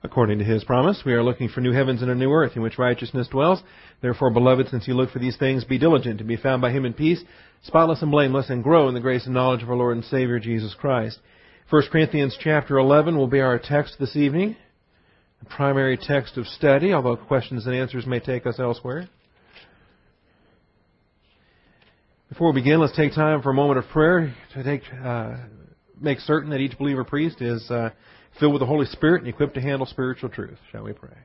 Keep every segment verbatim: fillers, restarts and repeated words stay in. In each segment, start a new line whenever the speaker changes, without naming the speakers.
according to His promise. We are looking for new heavens and a new earth in which righteousness dwells. Therefore, beloved, since you look for these things, be diligent to be found by Him in peace, spotless and blameless, and grow in the grace and knowledge of our Lord and Savior, Jesus Christ. First Corinthians chapter eleven will be our text this evening, the primary text of study, although questions and answers may take us elsewhere. Before we begin, let's take time for a moment of prayer to take, uh, make certain that each believer priest is uh, filled with the Holy Spirit and equipped to handle spiritual truth. Shall we pray?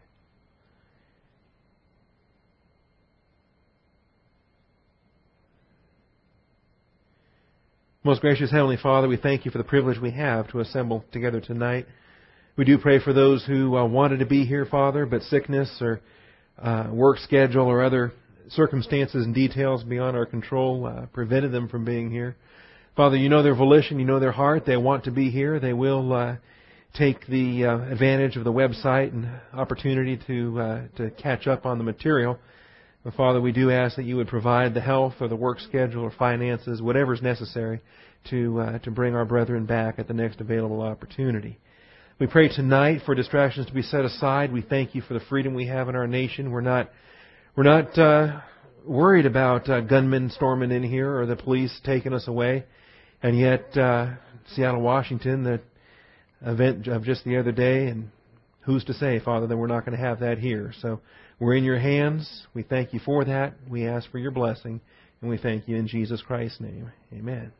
Most gracious Heavenly Father, we thank You for the privilege we have to assemble together tonight. We do pray for those who uh, wanted to be here, Father, but sickness or uh, work schedule or other circumstances and details beyond our control uh, prevented them from being here. Father, You know their volition, You know their heart. They want to be here. They will uh, take the uh, advantage of the website and opportunity to uh, to catch up on the material. But Father, we do ask that You would provide the health or the work schedule or finances, whatever is necessary to uh, to bring our brethren back at the next available opportunity. We pray tonight for distractions to be set aside. We thank You for the freedom we have in our nation. We're not we're not uh, worried about uh, gunmen storming in here or the police taking us away. And yet, uh, Seattle, Washington, the event of just the other day, and who's to say, Father, that we're not going to have that here. So we're in Your hands. We thank You for that. We ask for Your blessing, and we thank You in Jesus Christ's name. Amen.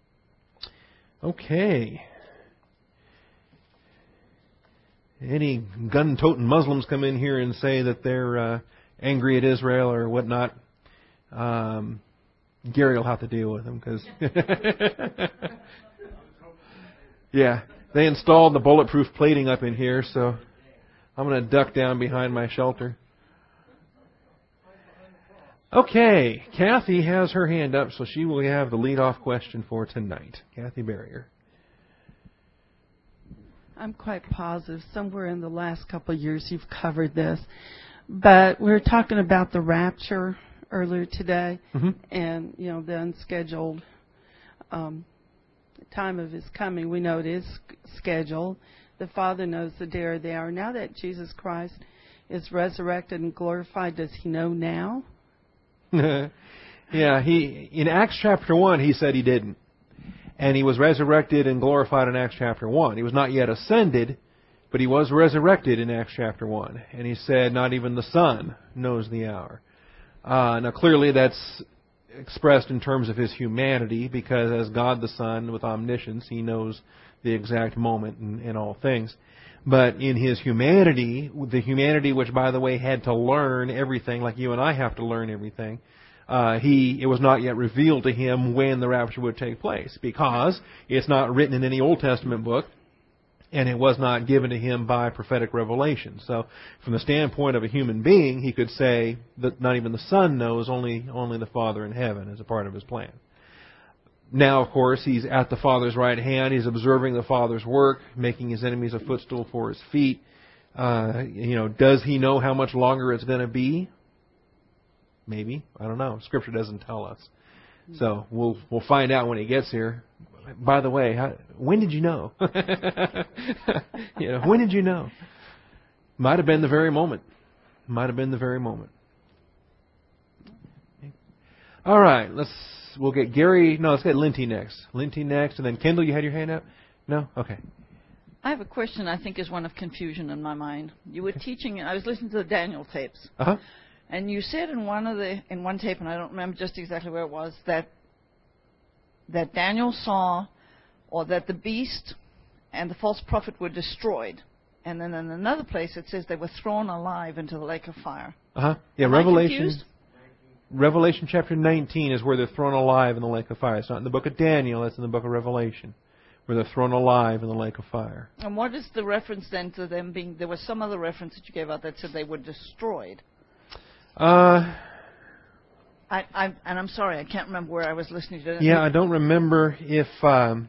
Okay. Any gun-toting Muslims come in here and say that they're uh, angry at Israel or whatnot, um, Gary will have to deal with them because, yeah, they installed the bulletproof plating up in here, so I'm going to duck down behind my shelter. Okay, Kathy has her hand up, so she will have the lead-off question for tonight. Kathy Barrier.
I'm quite positive somewhere in the last couple of years you've covered this. But we were talking about the rapture earlier today, mm-hmm. and, you know, the unscheduled um, time of His coming. We know it is scheduled. The Father knows the day or the hour. Now that Jesus Christ is resurrected and glorified, does He know now?
Yeah, he in Acts chapter one, He said He didn't. And He was resurrected and glorified in Acts chapter one. He was not yet ascended, but He was resurrected in Acts chapter one. And He said, not even the Son knows the hour. Uh, now, clearly that's expressed in terms of His humanity, because as God the Son, with omniscience, He knows the exact moment in, in all things. But in His humanity, the humanity which, by the way, had to learn everything, like you and I have to learn everything, uh, he it was not yet revealed to Him when the rapture would take place, because it's not written in any Old Testament book, and it was not given to Him by prophetic revelation. So, from the standpoint of a human being, he could say that not even the Son knows, only only the Father in heaven as a part of His plan. Now, of course, He's at the Father's right hand. He's observing the Father's work, making His enemies a footstool for His feet. Uh, you know, does He know how much longer it's going to be? Maybe. I don't know. Scripture doesn't tell us. So we'll we'll find out when He gets here. By the way, how, when did you know? you know, when did you know? Might have been the very moment. Might have been the very moment. All right, let's. We'll get Gary. No, let's get Linty next. Linty next, and then Kendall. You had your hand up? No? Okay.
I have a question. I think is one of confusion in my mind. You were teaching. I was listening to the Daniel tapes,
uh-huh.
and you said in one of the in one tape, and I don't remember just exactly where it was, that that Daniel saw, or that the beast and the false prophet were destroyed, and then in another place it says they were thrown alive into the lake of fire.
Uh huh. Yeah,
Am
Revelation.
I confused?
Revelation chapter nineteen is where they're thrown alive in the lake of fire. It's not in the book of Daniel, it's in the book of Revelation, where they're thrown alive in the lake of fire.
And what is the reference then to them being... There was some other reference that you gave out that said they were destroyed.
Uh,
I, I And I'm sorry, I can't remember where I was listening to it.
Yeah, I don't remember if... Um,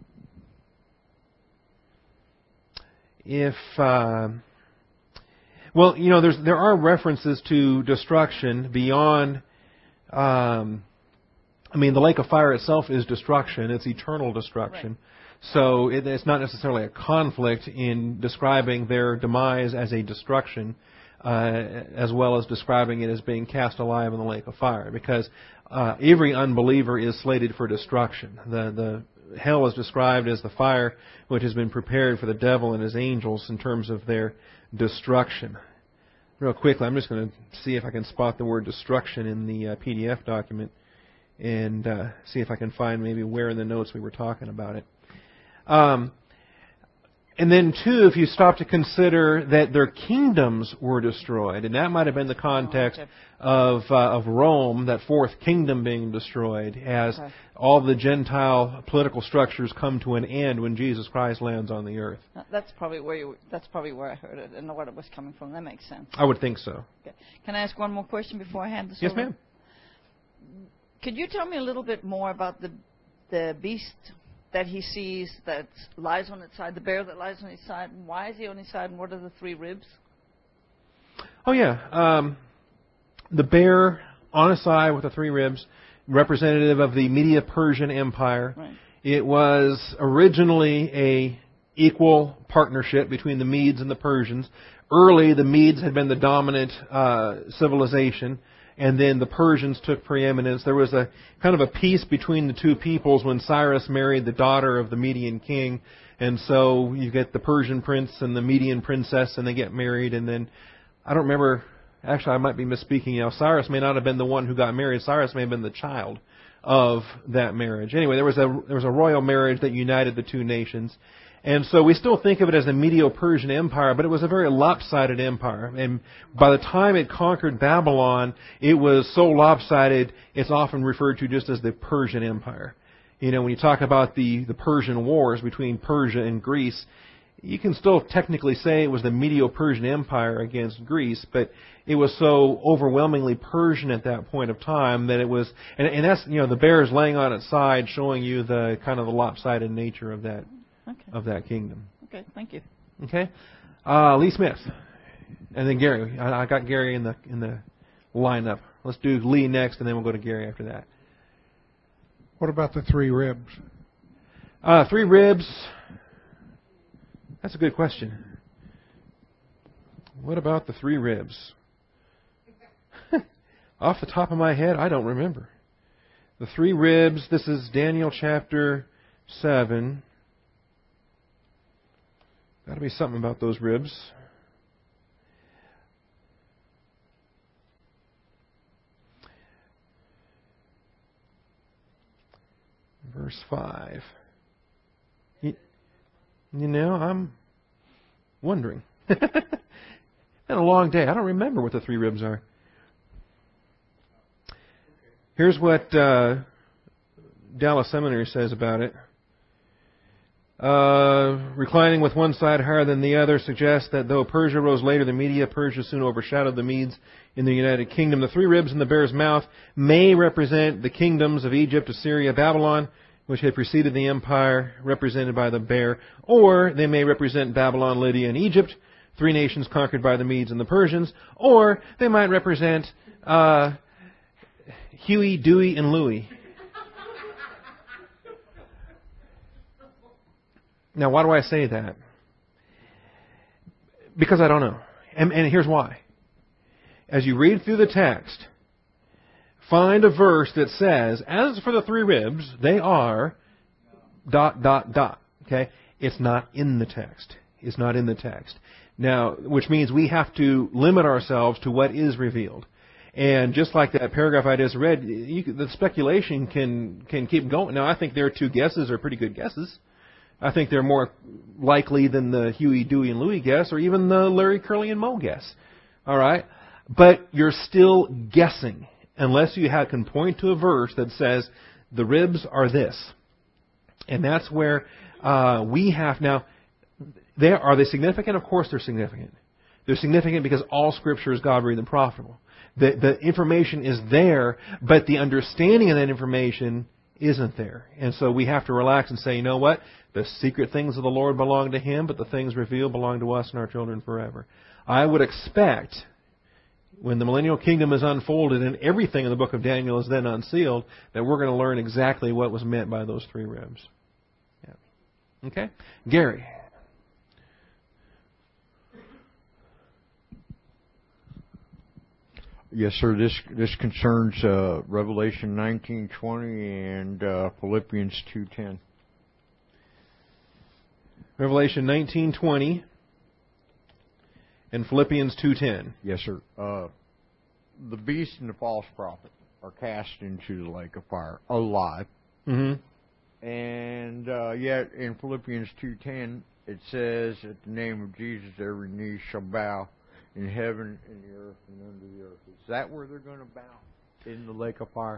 if... Uh, well, you know, there's there are references to destruction beyond... Um, I mean, the lake of fire itself is destruction. It's eternal destruction. Right. So it, it's not necessarily a conflict in describing their demise as a destruction, uh, as well as describing it as being cast alive in the lake of fire, because uh, every unbeliever is slated for destruction. The the hell is described as the fire which has been prepared for the devil and his angels in terms of their destruction. Real quickly, I'm just going to see if I can spot the word destruction in the uh, P D F document and uh, see if I can find maybe where in the notes we were talking about it. Um, and then, too, if you stop to consider that their kingdoms were destroyed, and that might have been the context
oh, okay.
of uh, of Rome, that fourth kingdom being destroyed, as
okay.
all the Gentile political structures come to an end when Jesus Christ lands on the earth.
That's probably where you. That's probably where I heard it and what it was coming from. That makes sense.
I would think so.
Okay. Can I ask one more question before I hand this
Yes,
over?
ma'am.
Could you tell me a little bit more about the the beast that he sees that lies on its side, the bear that lies on his side? Why is he on his side, and what are the three ribs?
Oh, yeah. Um, the bear on his side with the three ribs, representative of the Medo-Persian Empire.
Right.
It was originally a equal partnership between the Medes and the Persians. Early, the Medes had been the dominant uh, civilization, and then the Persians took preeminence. There was a kind of a peace between the two peoples when Cyrus married the daughter of the Median king, and so you get the Persian prince and the Median princess, and they get married, and then, I don't remember, actually I might be misspeaking, you know, Cyrus may not have been the one who got married. Cyrus may have been the child of that marriage. Anyway, there was a there was a royal marriage that united the two nations. And so we still think of it as the Medo-Persian Empire, but it was a very lopsided empire. And by the time it conquered Babylon, it was so lopsided, it's often referred to just as the Persian Empire. You know, when you talk about the, the Persian Wars between Persia and Greece, you can still technically say it was the Medo-Persian Empire against Greece, but it was so overwhelmingly Persian at that point of time that it was, and, and that's, you know, the bear is laying on its side, showing you the kind of the lopsided nature of that.
Okay.
Of that kingdom.
Okay, thank you.
Okay, uh, Lee Smith, and then Gary. I, I got Gary in the in the lineup. Let's do Lee next, and then we'll go to Gary after that.
What about the three ribs?
Uh, three ribs. That's a good question. What about the three ribs? Off the top of my head, I don't remember. The three ribs. This is Daniel chapter seven. Got to be something about those ribs. Verse five. You, you know, I'm wondering. It's been a long day. I don't remember what the three ribs are. Here's what uh, Dallas Seminary says about it. Uh, reclining with one side higher than the other suggests that though Persia rose later, the Media-Persia soon overshadowed the Medes in the United Kingdom. The three ribs in the bear's mouth may represent the kingdoms of Egypt, Assyria, Babylon, which had preceded the empire, represented by the bear, or they may represent Babylon, Lydia, and Egypt, three nations conquered by the Medes and the Persians, or they might represent uh, Huey, Dewey, and Louie. Now, why do I say that? Because I don't know. And, and here's why. As you read through the text, find a verse that says, as for the three ribs, they are dot, dot, dot. Okay? It's not in the text. It's not in the text. Now, which means we have to limit ourselves to what is revealed. And just like that paragraph I just read, you, the speculation can, can keep going. Now, I think their two guesses are pretty good guesses. I think they're more likely than the Huey, Dewey, and Louie guess, or even the Larry, Curly, and Moe guess. All right? But you're still guessing, unless you have, can point to a verse that says, the ribs are this. And that's where uh, we have now, they, are they significant? Of course they're significant. They're significant because all Scripture is God-breathed and profitable. The, the information is there, but the understanding of that information isn't there. And so we have to relax and say, you know what? The secret things of the Lord belong to Him, but the things revealed belong to us and our children forever. I would expect, when the millennial kingdom is unfolded and everything in the book of Daniel is then unsealed, that we're going to learn exactly what was meant by those three ribs. Yeah. Okay? Gary.
Yes, sir. This this concerns uh, Revelation nineteen twenty and uh, Philippians two ten.
Revelation nineteen twenty and Philippians two ten.
Yes, sir. Uh, the beast and the false prophet are cast into the lake of fire alive.
Mm-hmm.
And uh, yet in Philippians two ten it says, "At the name of Jesus, every knee shall bow in heaven, in the earth, and under the earth." Is that where they're going to bow? In the lake of fire?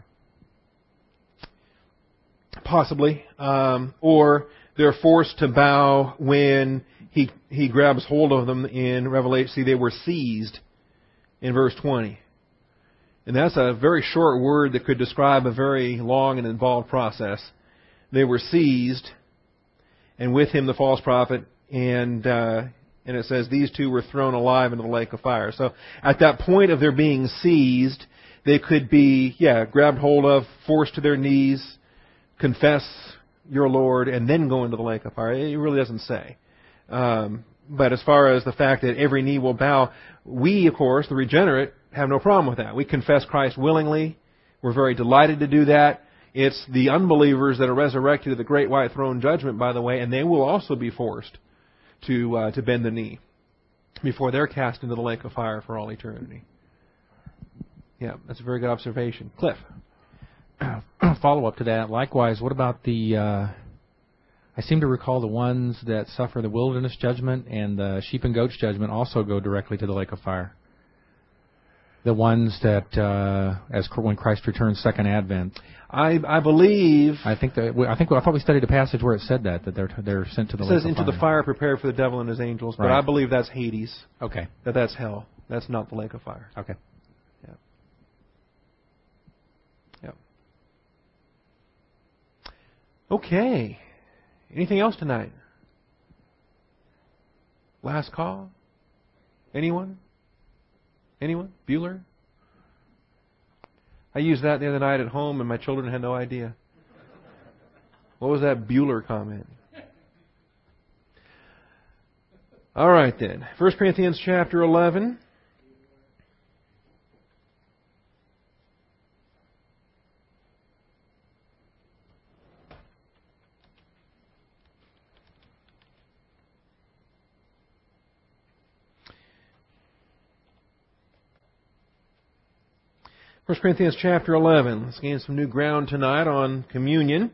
Possibly. Um, or they're forced to bow when he he grabs hold of them in Revelation. See, they were seized in verse twenty. And that's a very short word that could describe a very long and involved process. They were seized, and with him the false prophet, and uh, and it says these two were thrown alive into the lake of fire. So at that point of their being seized, they could be, yeah, grabbed hold of, forced to their knees, confess your Lord, and then go into the lake of fire. It really doesn't say. Um, but as far as the fact that every knee will bow, we, of course, the regenerate, have no problem with that. We confess Christ willingly. We're very delighted to do that. It's the unbelievers that are resurrected at the great white throne judgment, by the way, and they will also be forced to uh, to bend the knee before they're cast into the lake of fire for all eternity. Yeah, that's a very good observation. Cliff.
Follow up to that. Likewise, what about the, uh, I seem to recall the ones that suffer the wilderness judgment and the sheep and goats judgment also go directly to the lake of fire. The ones that, uh, as when Christ returns, second advent.
I I believe.
I think that I think I thought we studied a passage where it said that that they're they're sent to the
it
lake
says
of
into
fire.
the fire prepared for the devil and his angels, but
Right.
I believe that's Hades.
Okay.
That that's hell. That's not the lake of fire.
Okay.
Yeah. Yeah. Okay. Anything else tonight? Last call? Anyone? Anyone? Bueller? I used that the other night at home and my children had no idea. What was that Bueller comment? All right then. First Corinthians chapter eleven. First Corinthians chapter eleven. Let's gain some new ground tonight on communion.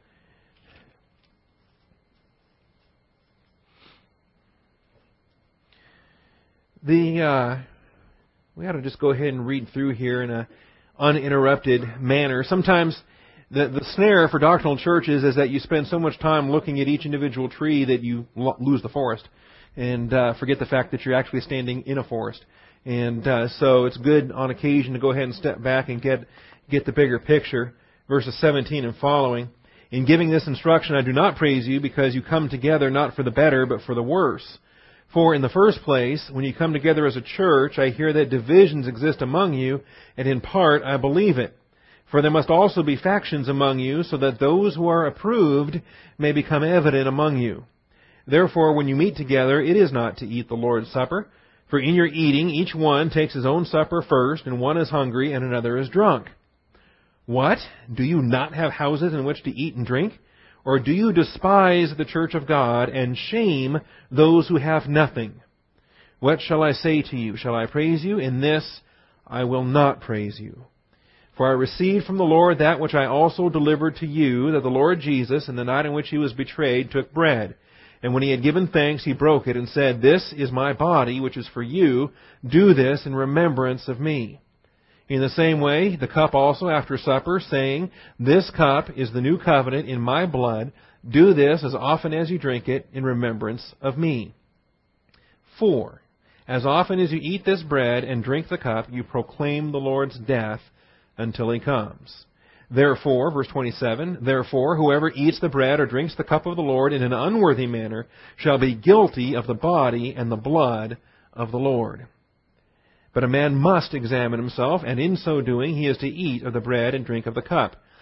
The uh, we ought to just go ahead and read through here in a uninterrupted manner. Sometimes the the snare for doctrinal churches is that you spend so much time looking at each individual tree that you lo- lose the forest and uh, forget the fact that you're actually standing in a forest. And uh, so it's good on occasion to go ahead and step back and get get the bigger picture. Verses seventeen and following. In giving this instruction, I do not praise you because you come together not for the better, but for the worse. For in the first place, when you come together as a church, I hear that divisions exist among you, and in part I believe it. For there must also be factions among you, so that those who are approved may become evident among you. Therefore, when you meet together, it is not to eat the Lord's Supper. For in your eating, each one takes his own supper first, and one is hungry, and another is drunk. What? Do you not have houses in which to eat and drink? Or do you despise the church of God, and shame those who have nothing? What shall I say to you? Shall I praise you? In this I will not praise you. For I received from the Lord that which I also delivered to you, that the Lord Jesus, in the night in which he was betrayed, took bread. And when he had given thanks, he broke it and said, This is my body, which is for you. Do this in remembrance of me. In the same way, the cup also after supper, saying, This cup is the new covenant in my blood. Do this as often as you drink it in remembrance of me. For, as often as you eat this bread and drink the cup, you proclaim the Lord's death until he comes. Therefore, verse twenty-seven, Therefore, whoever eats the bread or drinks the cup of the Lord in an unworthy manner shall be guilty of the body and the blood of the Lord. But a man must examine himself, and in so doing he is to eat of the bread and drink of the cup.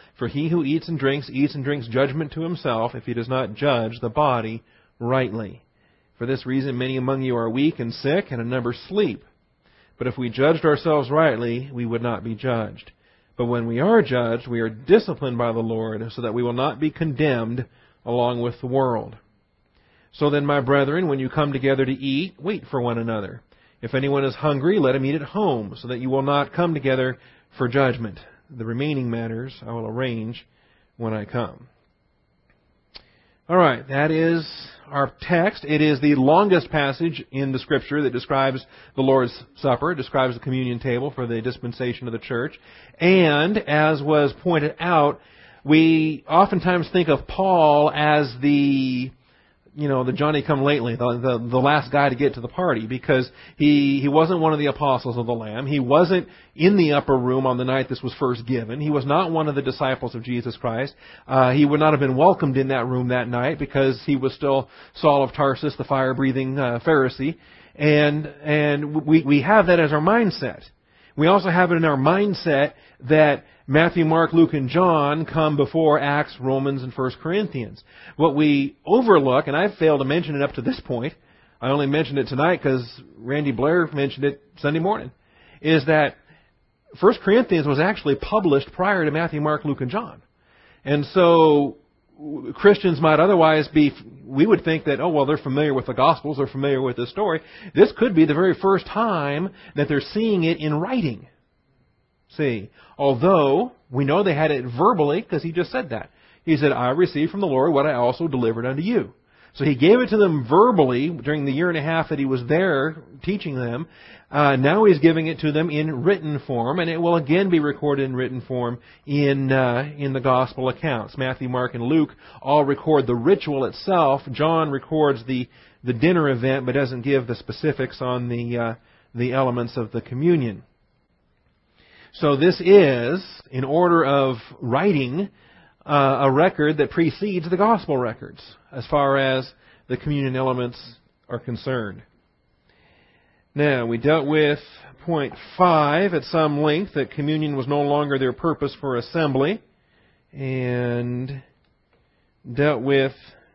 For he who eats and drinks, eats and drinks judgment to himself, if he does not judge the body rightly. For this reason many among you are weak and sick, and a number sleep. But if we judged ourselves rightly, we would not be judged. But when we are judged, we are disciplined by the Lord, so that we will not be condemned along with the world. So then, my brethren, when you come together to eat, wait for one another. If anyone is hungry, let him eat at home, so that you will not come together for judgment. The remaining matters I will arrange when I come. All right, that is our text. It is the longest passage in the Scripture that describes the Lord's Supper, describes the communion table for the dispensation of the church. And, as was pointed out, we oftentimes think of Paul as the, you know, the Johnny-come-lately, the, the the last guy to get to the party, because he, he wasn't one of the apostles of the Lamb. He wasn't in the upper room on the night this was first given. He was not one of the disciples of Jesus Christ. Uh, he would not have been welcomed in that room that night because he was still Saul of Tarsus, the fire-breathing uh, Pharisee. And and we, we have that as our mindset. We also have it in our mindset that Matthew, Mark, Luke, and John come before Acts, Romans, and First Corinthians. What we overlook, and I've failed to mention it up to this point, I only mentioned it tonight because Randy Blair mentioned it Sunday morning, is that First Corinthians was actually published prior to Matthew, Mark, Luke, and John. And so Christians might otherwise be, we would think that, oh, well, they're familiar with the Gospels, they're familiar with this story. This could be the very first time that they're seeing it in writing. See, although we know they had it verbally because he just said that. He said, I received from the Lord what I also delivered unto you. So he gave it to them verbally during the year and a half that he was there teaching them. Uh, now he's giving it to them in written form, and it will again be recorded in written form in uh, in the Gospel accounts. Matthew, Mark, and Luke all record the ritual itself. John records the, the dinner event, but doesn't give the specifics on the uh, the elements of the communion. So this is, in order of writing, uh, a record that precedes the Gospel records as far as the communion elements are concerned. Now, we dealt with point five at some length, that communion was no longer their purpose for assembly, and dealt with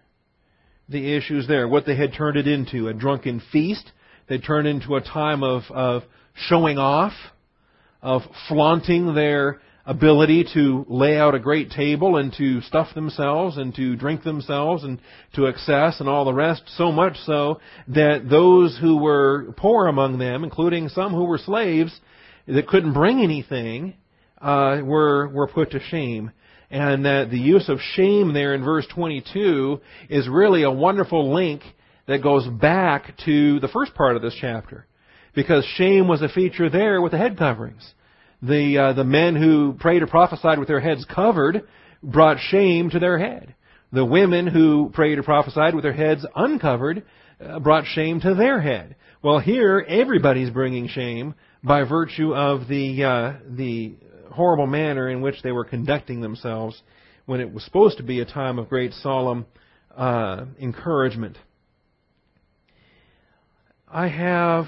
the issues there, what they had turned it into, a drunken feast. They turned it into a time of, of showing off, of flaunting their ability to lay out a great table and to stuff themselves and to drink themselves and to excess and all the rest, so much so that those who were poor among them, including some who were slaves that couldn't bring anything, uh, were were put to shame. And that the use of shame there in verse twenty-two is really a wonderful link that goes back to the first part of this chapter. Because shame was a feature there with the head coverings. The uh, the men who prayed or prophesied with their heads covered brought shame to their head. The women who prayed or prophesied with their heads uncovered uh, brought shame to their head. Well, here everybody's bringing shame by virtue of the uh, the horrible manner in which they were conducting themselves when it was supposed to be a time of great solemn uh, encouragement. I have...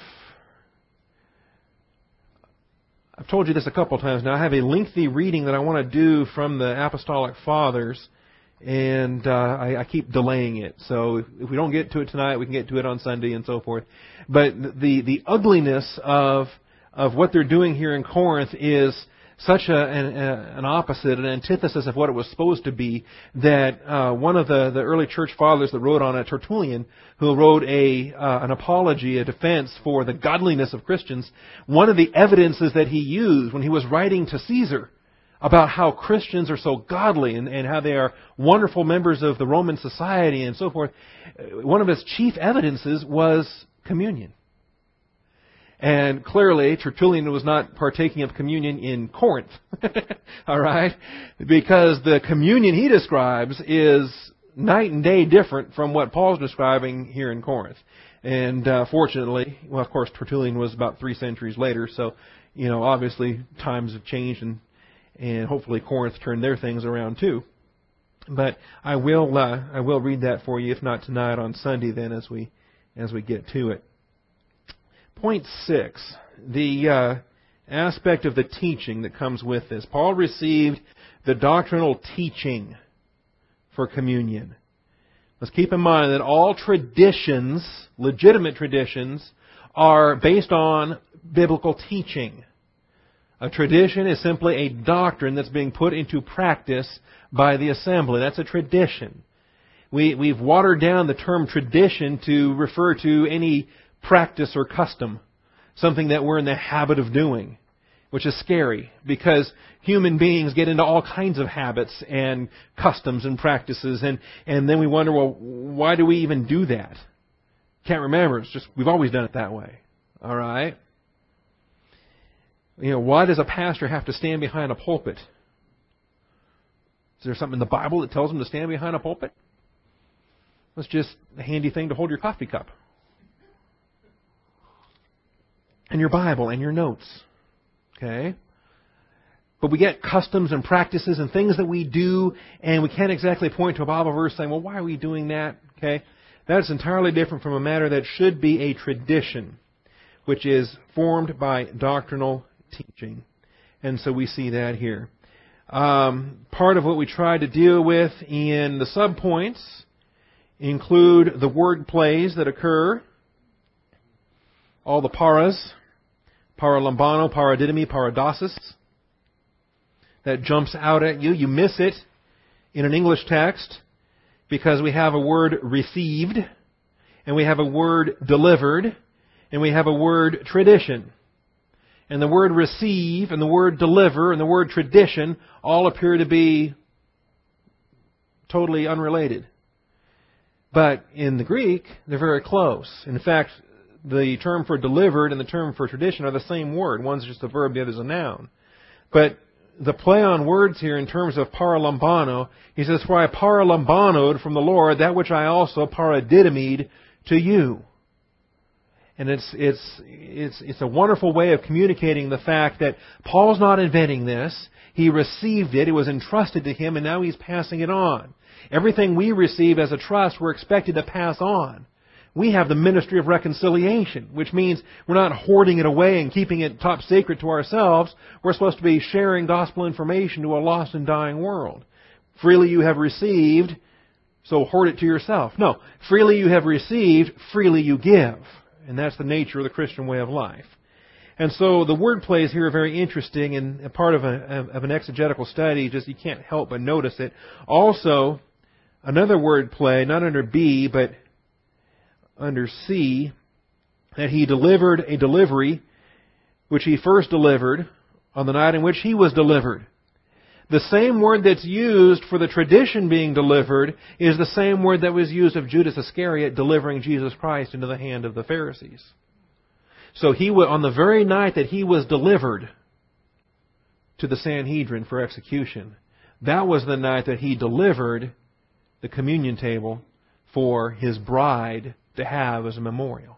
I've told you this a couple times now. I have a lengthy reading that I want to do from the Apostolic Fathers, and uh, I, I keep delaying it. So if, if we don't get to it tonight, we can get to it on Sunday and so forth. But the the ugliness of of what they're doing here in Corinth is such a, an, a, an opposite, an antithesis of what it was supposed to be, that uh, one of the, the early church fathers that wrote on it, Tertullian, who wrote a uh, an apology, a defense for the godliness of Christians, one of the evidences that he used when he was writing to Caesar about how Christians are so godly and, and how they are wonderful members of the Roman society and so forth, one of his chief evidences was communion. And clearly, Tertullian was not partaking of communion in Corinth, all right? Because the communion he describes is night and day different from what Paul's describing here in Corinth. And uh, fortunately, well, of course, Tertullian was about three centuries later, so, you know, obviously times have changed, and and hopefully Corinth turned their things around too. But I will uh, I will read that for you, if not tonight, on Sunday then, as we as we get to it. Point six, the uh, aspect of the teaching that comes with this. Paul received the doctrinal teaching for communion. Let's keep in mind that all traditions, legitimate traditions, are based on biblical teaching. A tradition is simply a doctrine that's being put into practice by the assembly. That's a tradition. We, we've watered down the term tradition to refer to any practice or custom, something that we're in the habit of doing, which is scary because human beings get into all kinds of habits and customs and practices, and, and then we wonder, well, why do we even do that? Can't remember. It's just we've always done it that way. All right? You know, why does a pastor have to stand behind a pulpit? Is there something in the Bible that tells him to stand behind a pulpit? It's just a handy thing to hold your coffee cup. And your Bible and your notes. Okay? But we get customs and practices and things that we do, and we can't exactly point to a Bible verse saying, well, why are we doing that? Okay? That's entirely different from a matter that should be a tradition, which is formed by doctrinal teaching. And so we see that here. Um, part of what we try to deal with in the subpoints include the word plays that occur, all the paras, paralambano, paradidomi, paradosis, that jumps out at you. You miss it in an English text because we have a word received, and we have a word delivered, and we have a word tradition. And the word receive and the word deliver and the word tradition all appear to be totally unrelated. But in the Greek, they're very close. In fact, the term for delivered and the term for tradition are the same word. One's just a verb, the other's a noun. But the play on words here in terms of paralambano, he says, for I paralambanoed from the Lord that which I also paradidomied to you. And it's it's it's it's a wonderful way of communicating the fact that Paul's not inventing this. He received it. It was entrusted to him, and now he's passing it on. Everything we receive as a trust, we're expected to pass on. We have the ministry of reconciliation, which means we're not hoarding it away and keeping it top secret to ourselves. We're supposed to be sharing gospel information to a lost and dying world. Freely you have received, so hoard it to yourself. No, freely you have received, freely you give. And that's the nature of the Christian way of life. And so the word plays here are very interesting and a part of, a, of an exegetical study. Just you can't help but notice it. Also, another word play, not under B, but under C, that he delivered a delivery which he first delivered on the night in which he was delivered. The same word that's used for the tradition being delivered is the same word that was used of Judas Iscariot delivering Jesus Christ into the hand of the Pharisees. So he was, on the very night that he was delivered to the Sanhedrin for execution, that was the night that he delivered the communion table for his bride to have as a memorial.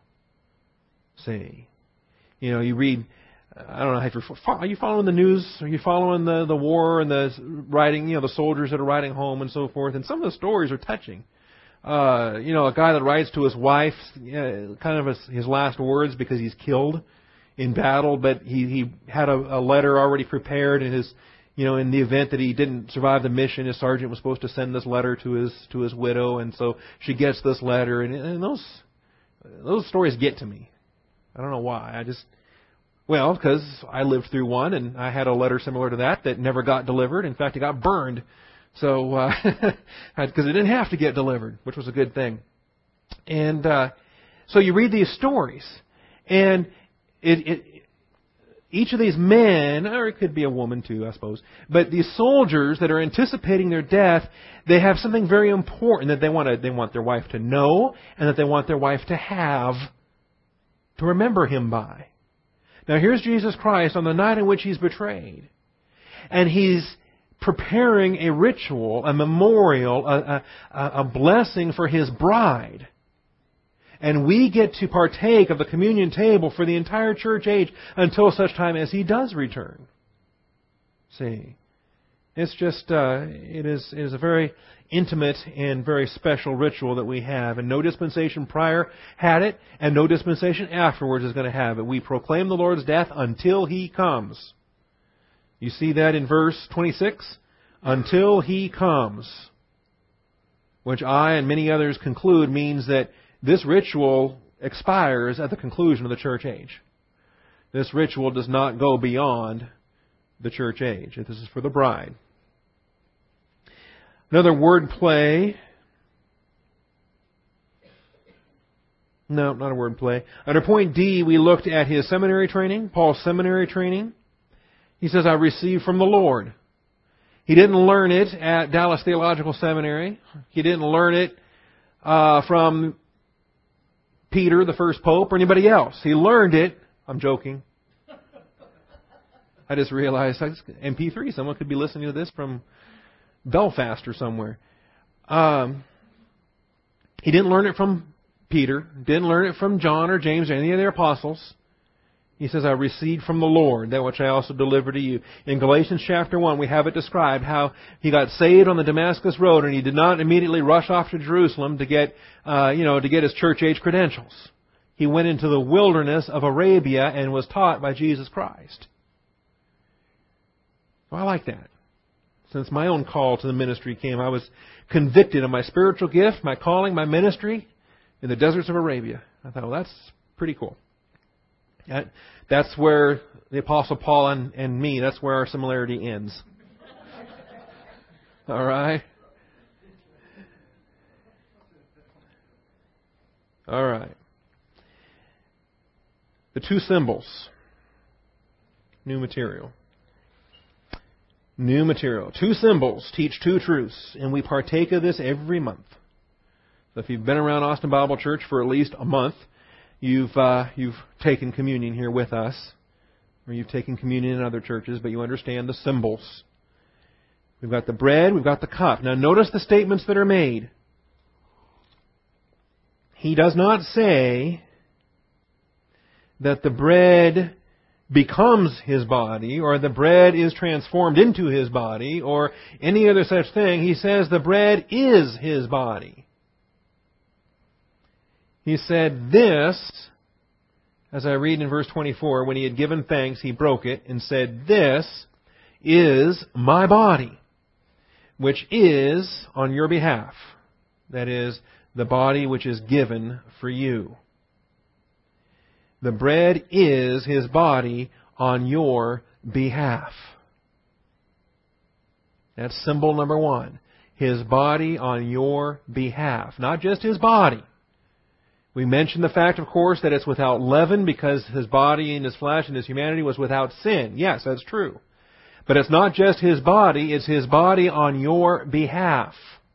See, you know, you read. I don't know if you're, are you following the news? Are you following the, the war and the riding, you know, the soldiers that are riding home and so forth? And some of the stories are touching. Uh, you know, a guy that writes to his wife, uh, kind of his, his last words because he's killed in battle, but he, he had a, a letter already prepared in his, you know, in the event that he didn't survive the mission, his sergeant was supposed to send this letter to his, to his widow, and so she gets this letter, and, and those, those stories get to me. I don't know why. I just, Well, because I lived through one, and I had a letter similar to that that never got delivered. In fact, it got burned. So, uh, because it didn't have to get delivered, which was a good thing. And uh, so you read these stories, and it, it, each of these men, or it could be a woman too, I suppose, but these soldiers that are anticipating their death, they have something very important that they want to, they want their wife to know, and that they want their wife to have, to remember him by. Now here's Jesus Christ on the night in which He's betrayed. And He's preparing a ritual, a memorial, a, a, a blessing for His bride. And we get to partake of the communion table for the entire church age until such time as He does return. See? It's just, uh, it is, it is a very intimate and very special ritual that we have. And no dispensation prior had it, and no dispensation afterwards is going to have it. We proclaim the Lord's death until He comes. You see that in verse twenty-six? Until He comes. Which I and many others conclude means that this ritual expires at the conclusion of the church age. This ritual does not go beyond the church age. This is for the bride. Another word play. No, not a word play. Under point D, we looked at his seminary training, Paul's seminary training. He says, I received from the Lord. He didn't learn it at Dallas Theological Seminary. He didn't learn it uh, from Peter, the first pope, or anybody else. He learned it. I'm joking. I just realized M P three. Someone could be listening to this from Belfast or somewhere. Um, he didn't learn it from Peter. Didn't learn it from John or James or any of their apostles. He says, I received from the Lord that which I also delivered to you. In Galatians chapter one, we have it described how he got saved on the Damascus Road, and he did not immediately rush off to Jerusalem to get, uh, you know, to get his church age credentials. He went into the wilderness of Arabia and was taught by Jesus Christ. So I like that. Since my own call to the ministry came, I was convicted of my spiritual gift, my calling, my ministry in the deserts of Arabia. I thought, well, that's pretty cool. That, that's where the Apostle Paul and, and me, that's where our similarity ends. All right? All right. The two symbols. New material. New material. Two symbols teach two truths, and we partake of this every month. So if you've been around Austin Bible Church for at least a month, you've uh, you've taken communion here with us, or you've taken communion in other churches, but you understand the symbols. We've got the bread, we've got the cup. Now notice the statements that are made. He does not say that the bread becomes His body, or the bread is transformed into His body, or any other such thing. He says the bread is His body. He said this, as I read in verse twenty-four, when He had given thanks, He broke it and said, this is my body, which is on your behalf. That is, the body which is given for you. The bread is His body on your behalf. That's symbol number one. His body on your behalf. Not just His body. We mentioned the fact, of course, that it's without leaven because His body and His flesh and His humanity was without sin. Yes, that's true. But it's not just His body, it's His body on your behalf.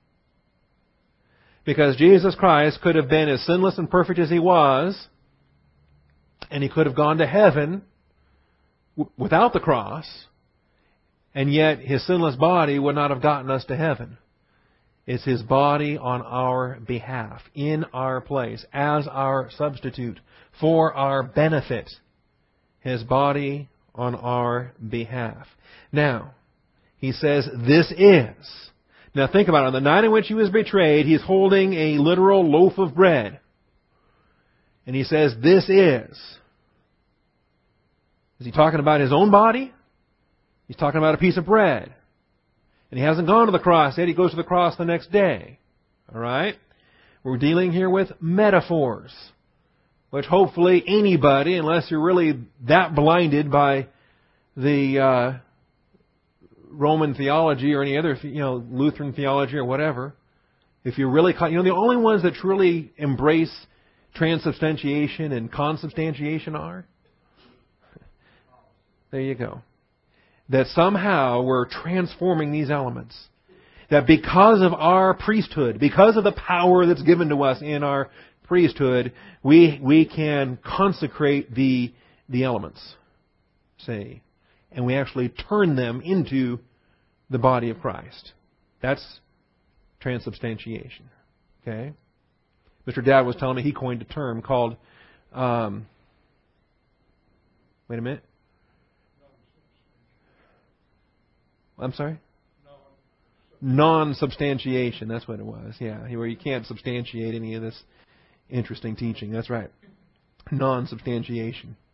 Because Jesus Christ could have been as sinless and perfect as He was, and He could have gone to heaven w- without the cross, and yet His sinless body would not have gotten us to heaven. It's His body on our behalf, in our place, as our substitute, for our benefit. His body on our behalf. Now, He says, this is. Now think about it. On the night in which He was betrayed, He's holding a literal loaf of bread. And He says, this is. Is He talking about His own body? He's talking about a piece of bread. And He hasn't gone to the cross yet. He goes to the cross the next day. All right? We're dealing here with metaphors, which hopefully anybody, unless you're really that blinded by the uh, Roman theology or any other, you know, Lutheran theology or whatever, if you're really, you know, the only ones that truly embrace transubstantiation and consubstantiation are, there you go. That somehow we're transforming these elements. That because of our priesthood, because of the power that's given to us in our priesthood, we we can consecrate the the elements, say, and we actually turn them into the body of Christ. That's transubstantiation. Okay? Mister Dowd was telling me he coined a term called, um, wait a minute. I'm sorry? non-substantiation. That's what it was. Yeah, where you can't substantiate any of this interesting teaching. That's right. Non-substantiation.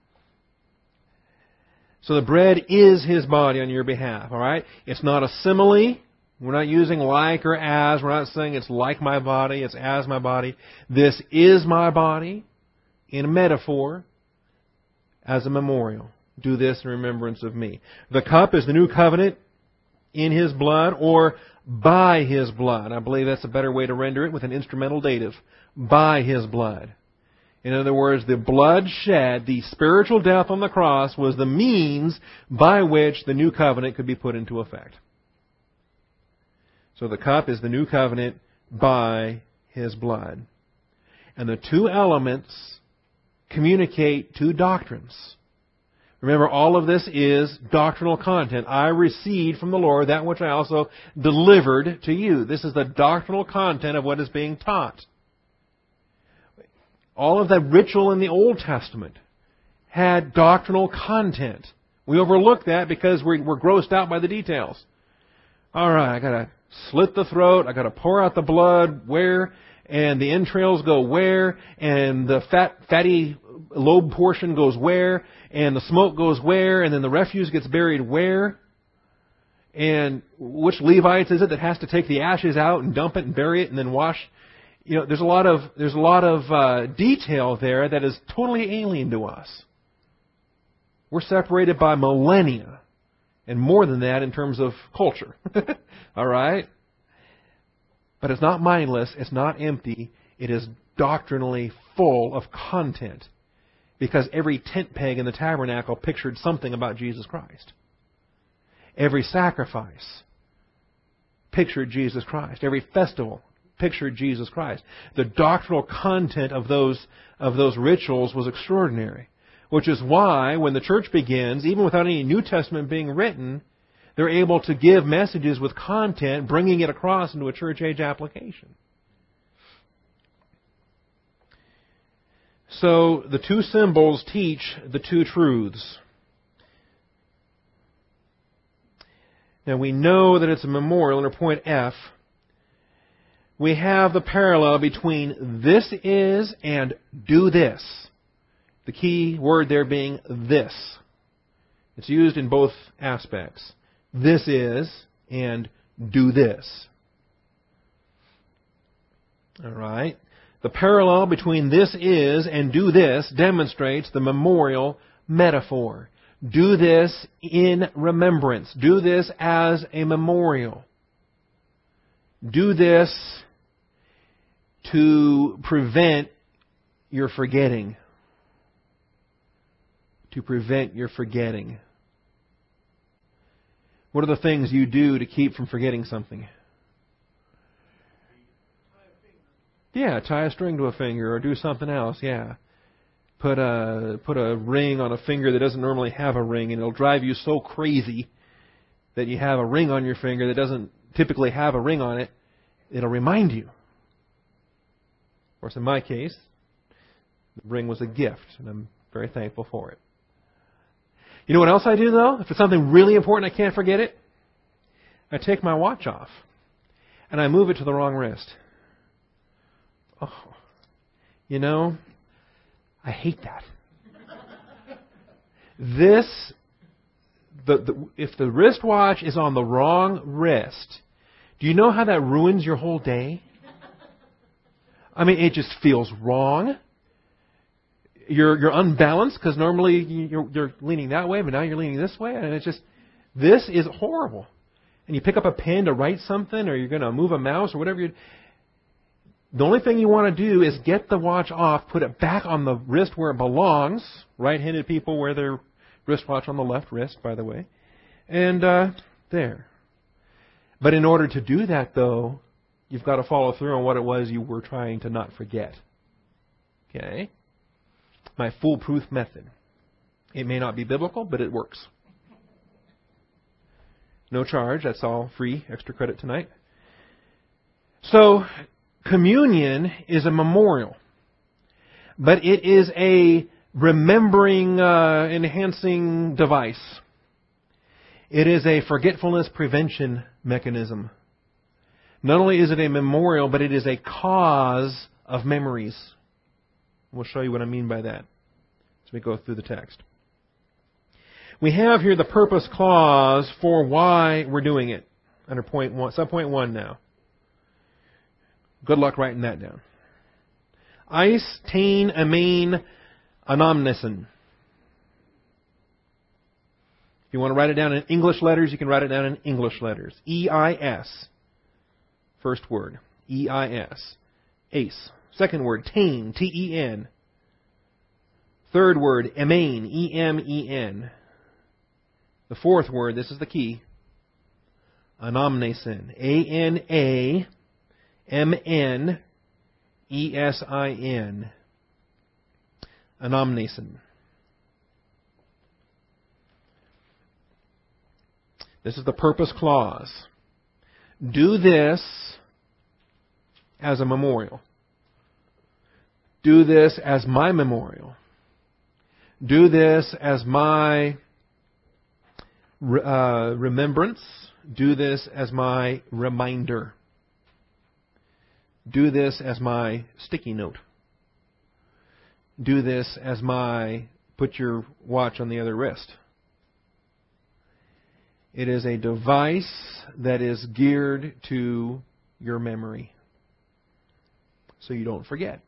So the bread is His body on your behalf. All right? It's not a simile. We're not using like or as. We're not saying it's like my body. It's as my body. This is my body in a metaphor as a memorial. Do this in remembrance of me. The cup is the new covenant in His blood or by His blood. I believe that's a better way to render it with an instrumental dative. By His blood. In other words, the blood shed, the spiritual death on the cross, was the means by which the new covenant could be put into effect. So the cup is the new covenant by His blood. And the two elements communicate two doctrines. Remember, all of this is doctrinal content. I received from the Lord that which I also delivered to you. This is the doctrinal content of what is being taught. All of that ritual in the Old Testament had doctrinal content. We overlook that because we're, we're grossed out by the details. All right, I got to slit the throat. I got to pour out the blood where, and the entrails go where, and the fat, fatty lobe portion goes where, and the smoke goes where, and then the refuse gets buried where. And which Levites is it that has to take the ashes out and dump it and bury it and then wash? You know, there's a lot of there's a lot of uh, detail there that is totally alien to us. We're separated by millennia, and more than that in terms of culture. All right? But it's not mindless. It's not empty. It is doctrinally full of content. Because every tent peg in the tabernacle pictured something about Jesus Christ. Every sacrifice pictured Jesus Christ. Every festival pictured Jesus Christ. The doctrinal content of those of those rituals was extraordinary. Which is why, when the church begins, even without any New Testament being written, they're able to give messages with content, bringing it across into a church age application. So, the two symbols teach the two truths. Now, we know that it's a memorial under point F. We have the parallel between this is and do this. The key word there being this. It's used in both aspects. This is and do this. All right. The parallel between this is and do this demonstrates the memorial metaphor. Do this in remembrance. Do this as a memorial. Do this to prevent your forgetting. To prevent your forgetting. What are the things you do to keep from forgetting something? Yeah, tie a string to a finger or do something else, yeah. Put a put a ring on a finger that doesn't normally have a ring, and it'll drive you so crazy that you have a ring on your finger that doesn't typically have a ring on it. It'll remind you. Of course, in my case, the ring was a gift, and I'm very thankful for it. You know what else I do, though? If it's something really important, I can't forget it. I take my watch off, and I move it to the wrong wrist. Oh, you know, I hate that. This, the, the if the wristwatch is on the wrong wrist, do you know how that ruins your whole day? I mean, it just feels wrong. You're you're unbalanced because normally you're you're leaning that way, but now you're leaning this way, and it's just this is horrible. And you pick up a pen to write something, or you're going to move a mouse, or whatever you. The only thing you want to do is get the watch off, put it back on the wrist where it belongs. Right-handed people wear their wristwatch on the left wrist, by the way. And uh, there. But in order to do that, though, you've got to follow through on what it was you were trying to not forget. Okay? My foolproof method. It may not be biblical, but it works. No charge. That's all free. Extra credit tonight. So, communion is a memorial, but it is a remembering, uh, enhancing device. It is a forgetfulness prevention mechanism. Not only is it a memorial, but it is a cause of memories. We'll show you what I mean by that as we go through the text. We have here the purpose clause for why we're doing it under point one, subpoint one now. Good luck writing that down. Eis, tain, amen, anamnesin. If you want to write it down in English letters, you can write it down in English letters. E I S. First word. E I S. Ace. Second word. Tain. T E N. Third word. Emein. E M E N. The fourth word, this is the key. Anamnesin. A N A M N E S I N. Anamnesin. This is the purpose clause. Do this as a memorial. Do this as my memorial. Do this as my uh, remembrance. Do this as my reminder. Do this as my sticky note. Do this as my put your watch on the other wrist. It is a device that is geared to your memory, so you don't forget.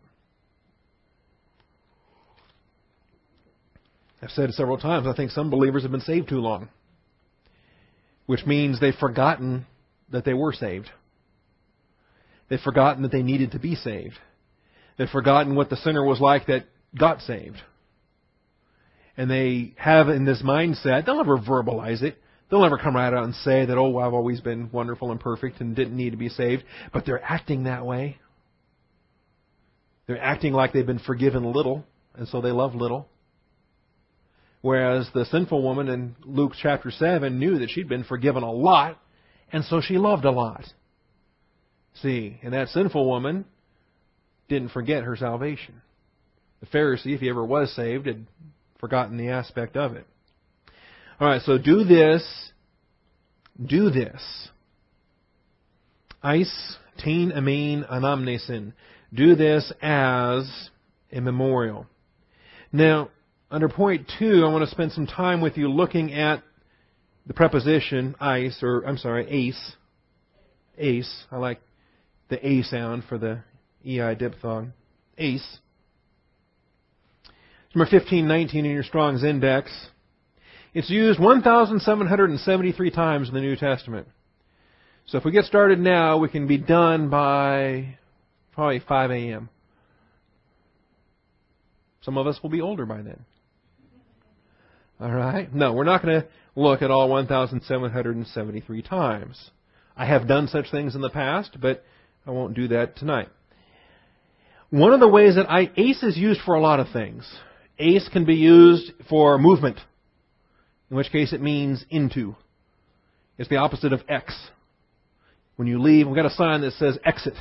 I've said it several times, I think some believers have been saved too long, which means they've forgotten that they were saved. They've forgotten that they needed to be saved. They've forgotten what the sinner was like that got saved. And they have in this mindset, they'll never verbalize it. They'll never come right out and say that, oh, I've always been wonderful and perfect and didn't need to be saved. But they're acting that way. They're acting like they've been forgiven little, and so they love little. Whereas the sinful woman in Luke chapter seven knew that she'd been forgiven a lot, and so she loved a lot. See, and that sinful woman didn't forget her salvation. The Pharisee, if he ever was saved, had forgotten the aspect of it. All right, so do this, do this. Eis, tain, amen, anamnesin. Do this as a memorial. Now, under point two, I want to spend some time with you looking at the preposition eis, or I'm sorry, ace. Ace. I like the A sound for the E I diphthong. Ace. Number fifteen nineteen in your Strong's Index. It's used one thousand seven hundred seventy-three times in the New Testament. So if we get started now, we can be done by probably five a.m. Some of us will be older by then. All right? No, we're not going to look at all one thousand seven hundred seventy-three times. I have done such things in the past, but I won't do that tonight. One of the ways that I, ace is used for a lot of things. Ace can be used for movement, in which case it means into. It's the opposite of X. When you leave, we've got a sign that says exit.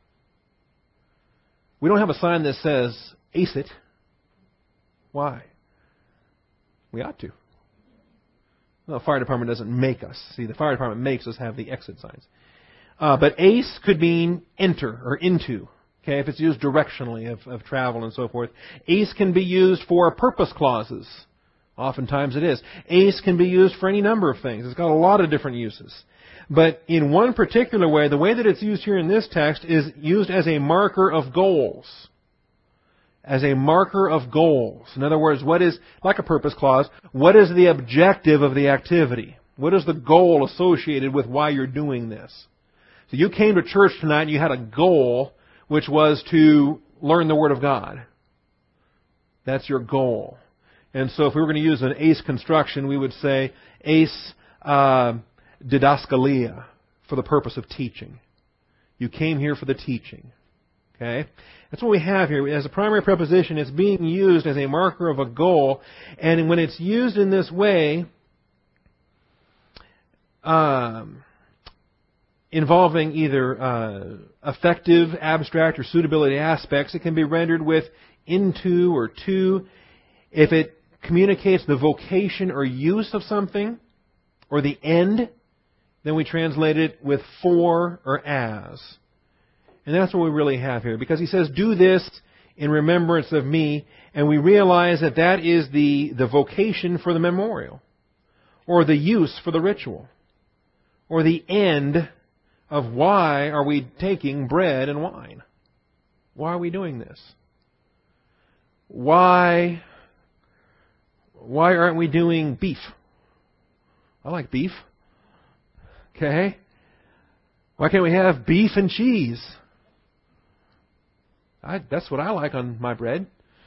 We don't have a sign that says ace it. Why? We ought to. Well, the fire department doesn't make us. See, the fire department makes us have the exit signs. Uh, but ace could mean enter or into. Okay, if it's used directionally of, of travel and so forth. Ace can be used for purpose clauses. Oftentimes it is. Ace can be used for any number of things. It's got a lot of different uses. But in one particular way, the way that it's used here in this text is used as a marker of goals. As a marker of goals. In other words, what is, like a purpose clause, what is the objective of the activity? What is the goal associated with why you're doing this? So you came to church tonight and you had a goal, which was to learn the Word of God. That's your goal. And so if we were going to use an ace construction, we would say ace uh, didaskalia, for the purpose of teaching. You came here for the teaching. Okay? That's what we have here. As a primary preposition, it's being used as a marker of a goal. And when it's used in this way, um, involving either uh, effective, abstract, or suitability aspects, it can be rendered with into or to. If it communicates the vocation or use of something, or the end, then we translate it with for or as. And that's what we really have here. Because he says, do this in remembrance of me. And we realize that that is the, the vocation for the memorial. Or the use for the ritual. Or the end of why are we taking bread and wine. Why are we doing this? Why, why aren't we doing beef? I like beef. Okay? Why can't we have beef and cheese? I, that's what I like on my bread.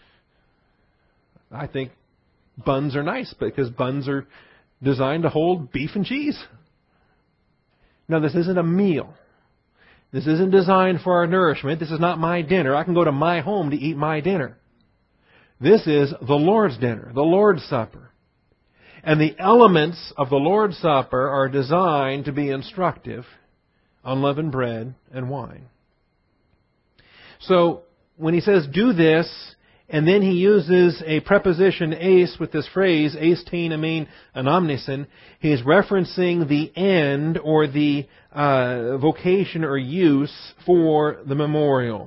I think buns are nice because buns are designed to hold beef and cheese. Now, this isn't a meal. This isn't designed for our nourishment. This is not my dinner. I can go to my home to eat my dinner. This is the Lord's dinner, the Lord's Supper. And the elements of the Lord's Supper are designed to be instructive: unleavened bread and wine. So, when he says, do this, and then he uses a preposition eis with this phrase, eis tein amin anamnesin, he is referencing the end or the uh, vocation or use for the memorial.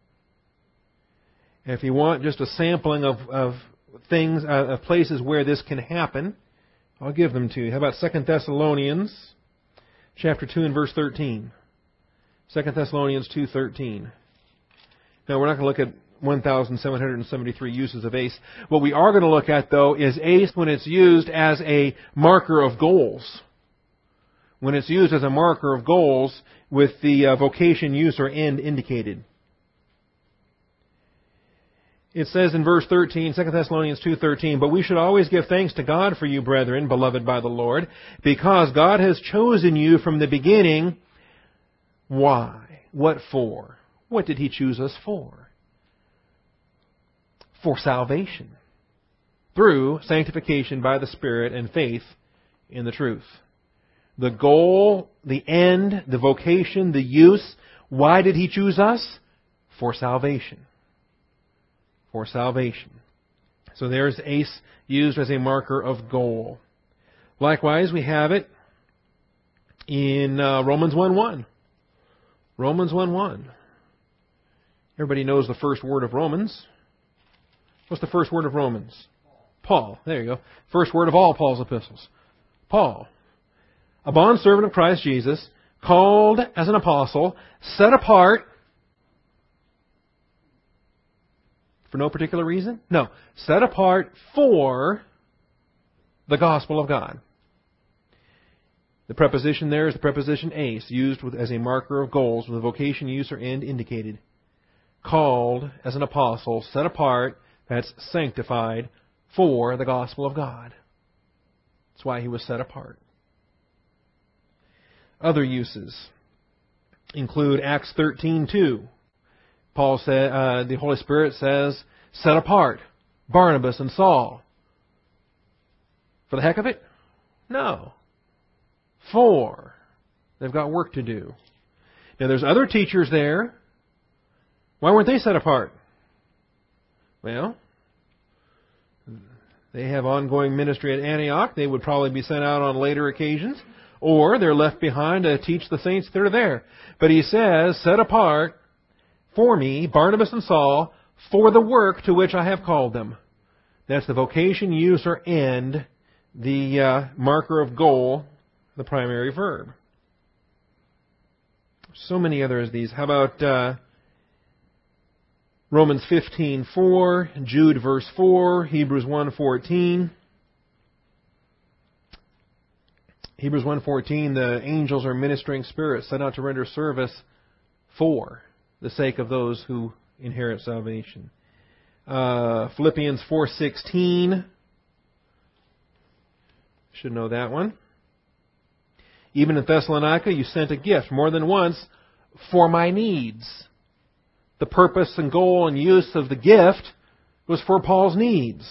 If you want just a sampling of, of things, uh, of places where this can happen, I'll give them to you. How about Second Thessalonians chapter two and verse thirteen? Second Thessalonians two thirteen. Now, we're not going to look at one thousand seven hundred seventy-three uses of eis. What we are going to look at, though, is eis when it's used as a marker of goals. When it's used as a marker of goals with the uh, vocation, use, or end indicated. It says in verse thirteen, Second Thessalonians two thirteen, but we should always give thanks to God for you, brethren, beloved by the Lord, because God has chosen you from the beginning. Why? What for? What did He choose us for? For salvation. Through sanctification by the Spirit and faith in the truth. The goal, the end, the vocation, the use. Why did He choose us? For salvation. For salvation. So there's eis used as a marker of goal. Likewise, we have it in uh, Romans one one. Romans one one. Everybody knows the first word of Romans. What's the first word of Romans? Paul. There you go. First word of all Paul's epistles. Paul. A bondservant of Christ Jesus, called as an apostle, set apart for no particular reason? No. Set apart for the gospel of God. The preposition there is the preposition eis, used with, as a marker of goals with a vocation, use, or end indicated. Called as an apostle, set apart, that's sanctified, for the gospel of God. That's why he was set apart. Other uses include Acts thirteen two. Paul said, uh, the Holy Spirit says, set apart Barnabas and Saul. For the heck of it? No. For. They've got work to do. Now there's other teachers there. Why weren't they set apart? Well, they have ongoing ministry at Antioch. They would probably be sent out on later occasions. Or they're left behind to teach the saints that are there. But he says, set apart for me, Barnabas and Saul, for the work to which I have called them. That's the vocation, use, or end, the uh, marker of goal, the primary verb. So many others of these. How about uh, Romans fifteen four, Jude verse four, Hebrews one fourteen. Hebrews one fourteen, the angels are ministering spirits sent out to render service for the sake of those who inherit salvation. Uh, Philippians four sixteen. Should know that one. Even in Thessalonica, you sent a gift more than once for my needs. The purpose and goal and use of the gift was for Paul's needs.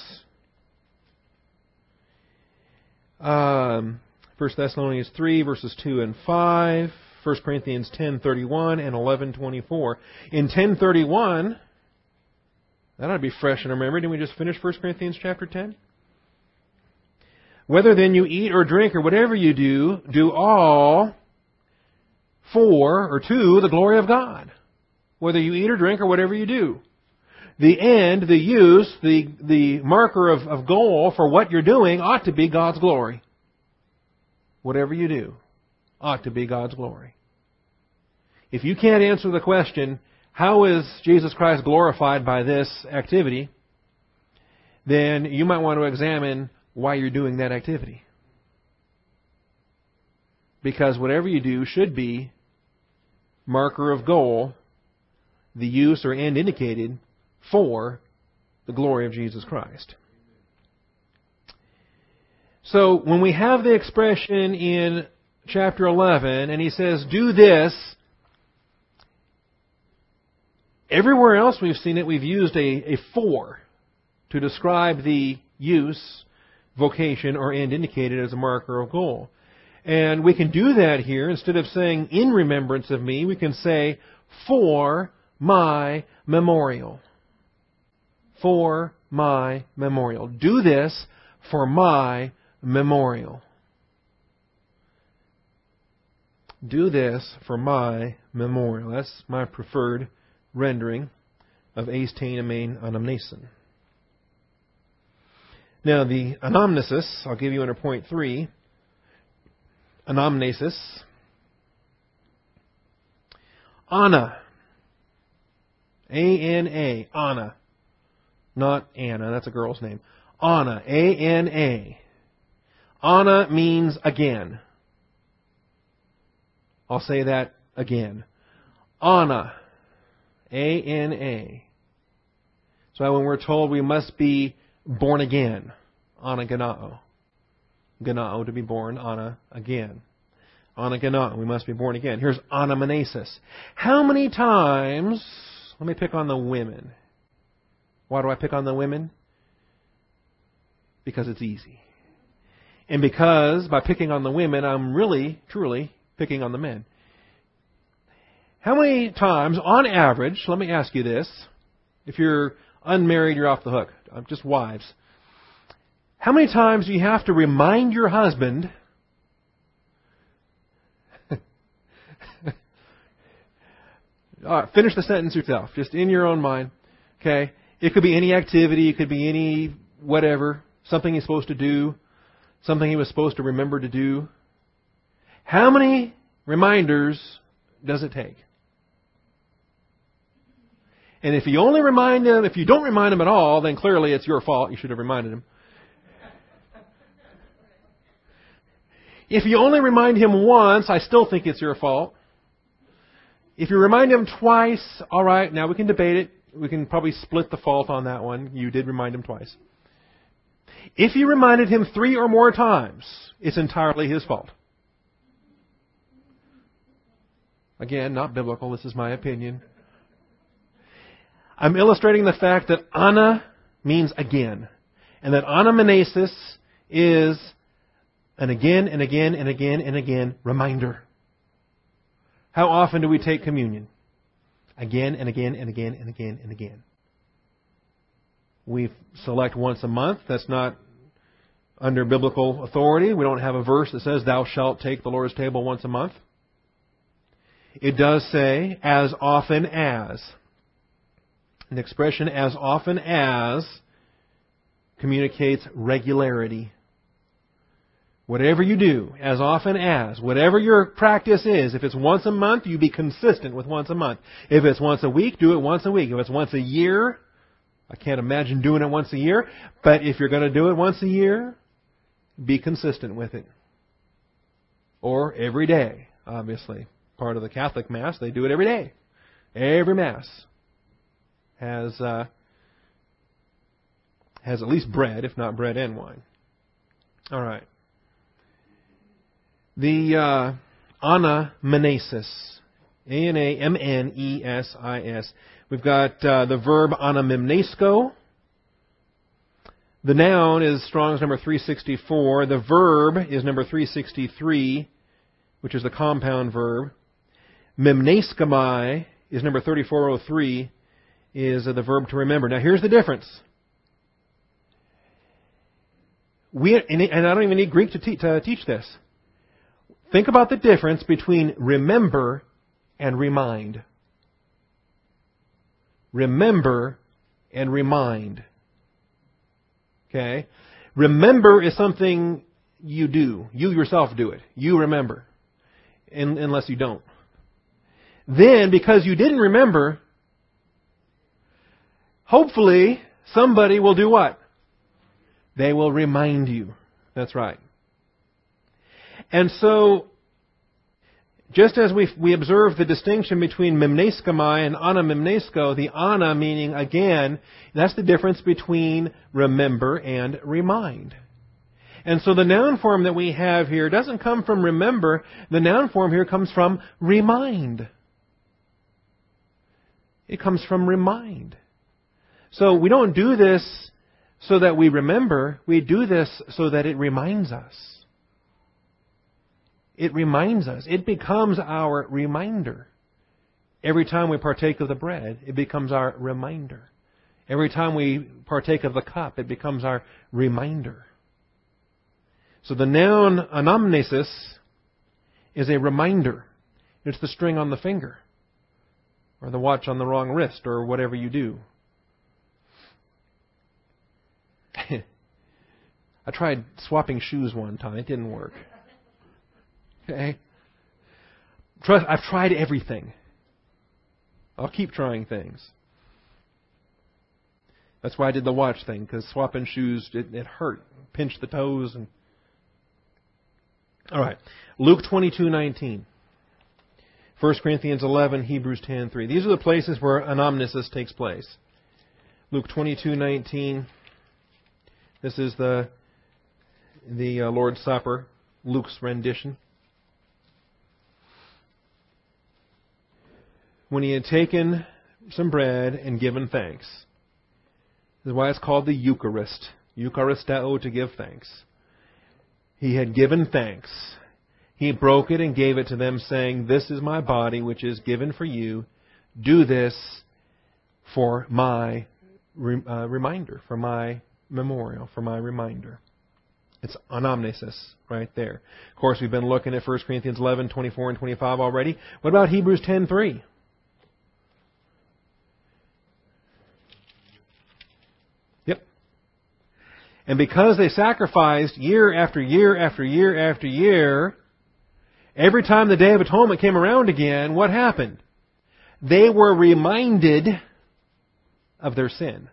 Um, First Thessalonians three, verses two and five. First Corinthians ten thirty-one and eleven twenty-four. In ten thirty-one, that ought to be fresh in our memory. Didn't we just finish First Corinthians chapter ten? Whether then you eat or drink or whatever you do, do all for or to the glory of God. Whether you eat or drink or whatever you do. The end, the use, the, the marker of, of goal for what you're doing ought to be God's glory. Whatever you do ought to be God's glory. If you can't answer the question, how is Jesus Christ glorified by this activity, then you might want to examine why you're doing that activity. Because whatever you do should be marker of goal, the use or end indicated for the glory of Jesus Christ. So when we have the expression in chapter eleven, and he says, do this, everywhere else we've seen it, we've used a, a for to describe the use, vocation, or end indicated as a marker of goal. And we can do that here. Instead of saying, in remembrance of me, we can say, for my memorial. For my memorial. Do this for my memorial. Do this for my memorial. That's my preferred rendering of eis tein amen anamnesin. Now the anamnesis, I'll give you under point three. Anamnesis. Ana. A N A. Ana. Not Anna, that's a girl's name. Ana. A N A. Ana means again. I'll say that again. Ana. A N A. So when we're told we must be born again, ana ganao. Ganao, to be born, ana, again. Ana ganao, we must be born again. Here's anamnesis. How many times, let me pick on the women. Why do I pick on the women? Because it's easy. And because by picking on the women, I'm really, truly picking on the men. How many times, on average, let me ask you this. If you're unmarried, you're off the hook. I'm just wives. How many times do you have to remind your husband all right, finish the sentence yourself, just in your own mind. Okay? It could be any activity, it could be any whatever, something he's supposed to do, something he was supposed to remember to do. How many reminders does it take? And if you only remind him, if you don't remind him at all, then clearly it's your fault. You should have reminded him. If you only remind him once, I still think it's your fault. If you remind him twice, all right, now we can debate it. We can probably split the fault on that one. You did remind him twice. If you reminded him three or more times, it's entirely his fault. Again, not biblical. This is my opinion. I'm illustrating the fact that ana means again. And that anamnesis is an again and again and again and again reminder. How often do we take communion? Again and again and again and again and again. We select once a month. That's not under biblical authority. We don't have a verse that says, thou shalt take the Lord's table once a month. It does say, as often as. An expression as often as communicates regularity. Whatever you do, as often as, whatever your practice is, if it's once a month, you be consistent with once a month. If it's once a week, do it once a week. If it's once a year, I can't imagine doing it once a year, but if you're going to do it once a year, be consistent with it. Or every day, obviously. Part of the Catholic Mass, they do it every day. Every Mass has uh, has at least bread, if not bread and wine. All right. The uh, anamnesis, A N A M N E S I S. We've got uh, the verb anamimnesko. The noun is Strong's number three sixty-four. The verb is number three sixty-three, which is the compound verb. Mimneskamai is number thirty-four oh three, is uh, the verb to remember. Now here's the difference. we, and I don't even need Greek to, te- to teach this. Think about the difference between remember and remind. Remember and remind. Okay? Remember is something you do. You yourself do it. You remember. In, unless you don't. Then, because you didn't remember, hopefully somebody will do what? They will remind you. That's right. And so, just as we we observe the distinction between mimneskomai and anamimnesko, the ana meaning again, that's the difference between remember and remind. And so the noun form that we have here doesn't come from remember. The noun form here comes from remind. It comes from remind. So we don't do this so that we remember. We do this so that it reminds us. It reminds us. It becomes our reminder. Every time we partake of the bread, it becomes our reminder. Every time we partake of the cup, it becomes our reminder. So the noun anamnesis is a reminder. It's the string on the finger, or the watch on the wrong wrist, or whatever you do. I tried swapping shoes one time. It didn't work. Okay? Trust, I've tried everything. I'll keep trying things. That's why I did the watch thing, because swapping shoes, it, it hurt. Pinched the toes. And all right. Luke twenty-two nineteen. First Corinthians eleven, Hebrews ten three. These are the places where anamnesis takes place. Luke twenty-two nineteen. This is the the uh, Lord's Supper, Luke's rendition. When he had taken some bread and given thanks. This is why it's called the Eucharist. Eucharisteo, to give thanks. He had given thanks. He broke it and gave it to them, saying, "This is my body, which is given for you. Do this for my uh, reminder, for my memorial, for my reminder." It's anamnesis right there. Of course, we've been looking at First Corinthians eleven, twenty-four and twenty-five already. What about Hebrews ten three? Yep. And because they sacrificed year after year after year after year, every time the Day of Atonement came around again, what happened? They were reminded of their sin.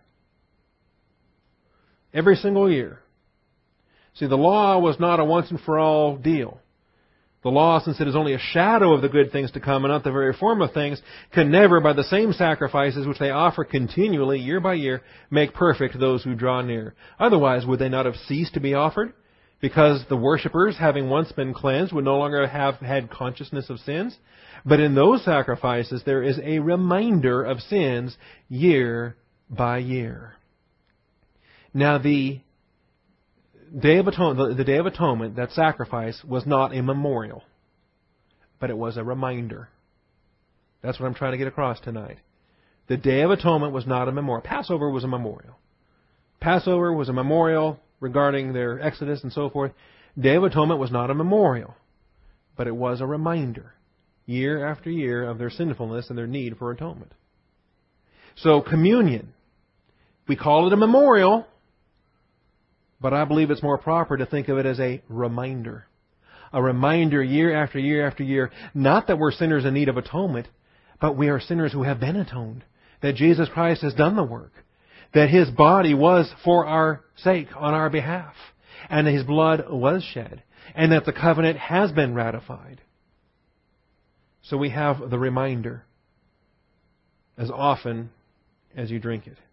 Every single year. See, the law was not a once and for all deal. The law, since it is only a shadow of the good things to come and not the very form of things, can never, by the same sacrifices which they offer continually, year by year, make perfect those who draw near. Otherwise, would they not have ceased to be offered? Because the worshippers, having once been cleansed, would no longer have had consciousness of sins. But in those sacrifices, there is a reminder of sins year by year. Now, the Day of Atonement, the, the Day of Atonement, that sacrifice, was not a memorial, but it was a reminder. That's what I'm trying to get across tonight. The Day of Atonement was not a memorial. Passover was a memorial. Passover was a memorial regarding their exodus and so forth. Day of Atonement was not a memorial, but it was a reminder, year after year, of their sinfulness and their need for atonement. So communion, we call it a memorial, but I believe it's more proper to think of it as a reminder. A reminder year after year after year, not that we're sinners in need of atonement, but we are sinners who have been atoned. That Jesus Christ has done the work. That His body was for our sake, on our behalf. And His blood was shed. And that the covenant has been ratified. So we have the reminder as often as you drink it,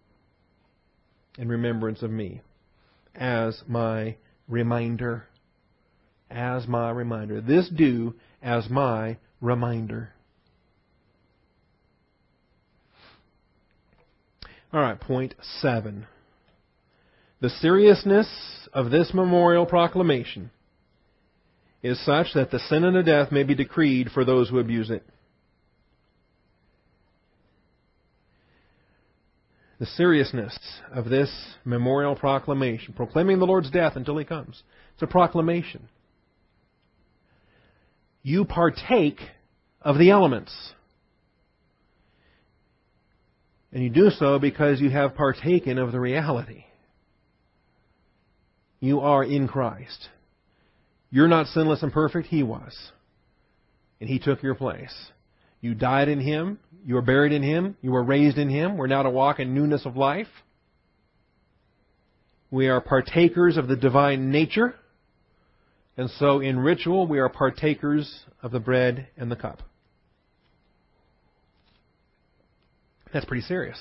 in remembrance of me. As my reminder. As my reminder. This do as my reminder. All right, point seven. The seriousness of this memorial proclamation is such that the sin and the death may be decreed for those who abuse it. the seriousness of this memorial proclamation, proclaiming the Lord's death until He comes. It's a proclamation. You partake of the elements. And you do so because you have partaken of the reality. You are in Christ. You're not sinless and perfect. He was. And He took your place. You died in Him. You were buried in Him. You were raised in Him. We're now to walk in newness of life. We are partakers of the divine nature. And so in ritual, we are partakers of the bread and the cup. That's pretty serious.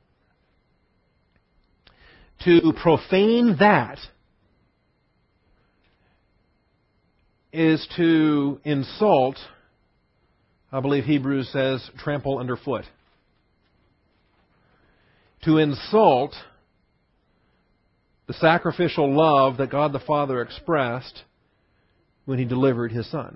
To profane that is to insult, I believe Hebrews says, trample underfoot. To insult the sacrificial love that God the Father expressed when He delivered His Son.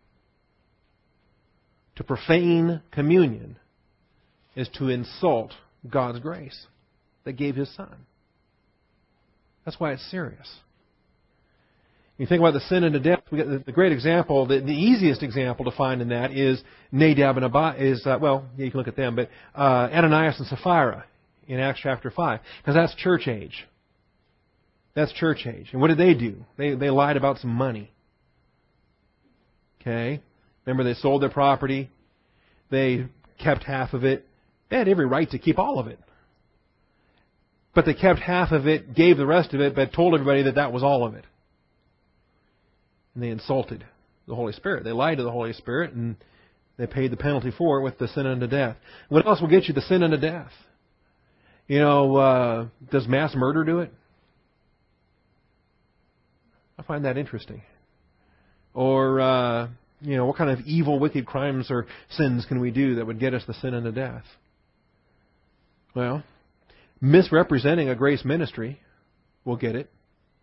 To profane communion is to insult God's grace that gave His Son. That's why it's serious. You think about the sin unto death. We got the great example, the, the easiest example to find in that is Nadab and Abihu. Is uh, well, you can look at them, but uh, Ananias and Sapphira in Acts chapter five, because that's church age. That's church age. And what did they do? They they lied about some money. Okay, remember they sold their property. They kept half of it. They had every right to keep all of it. But they kept half of it, gave the rest of it, but told everybody that that was all of it. And they insulted the Holy Spirit. They lied to the Holy Spirit, and they paid the penalty for it with the sin unto death. What else will get you the sin unto death? You know, uh, does mass murder do it? I find that interesting. Or, uh, you know, what kind of evil, wicked crimes or sins can we do that would get us the sin unto death? Well, misrepresenting a grace ministry will get it.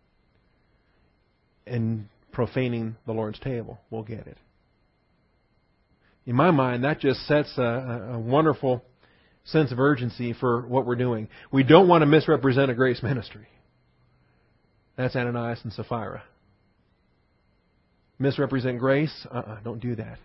And profaning the Lord's table will get it. In my mind, that just sets a, a wonderful sense of urgency for what we're doing. We don't want to misrepresent a grace ministry. That's Ananias and Sapphira. Misrepresent grace? Uh-uh, don't do that.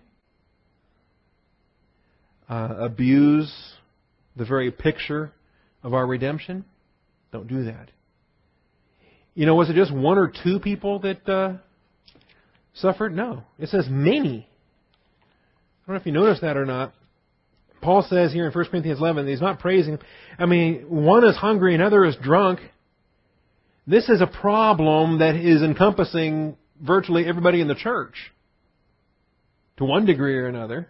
Uh, abuse the very picture of our redemption? Don't do that. You know, was it just one or two people that uh, suffered? No. It says many. I don't know if you noticed that or not. Paul says here in First Corinthians eleven, he's not praising. I mean, one is hungry, another is drunk. This is a problem that is encompassing virtually everybody in the church to one degree or another.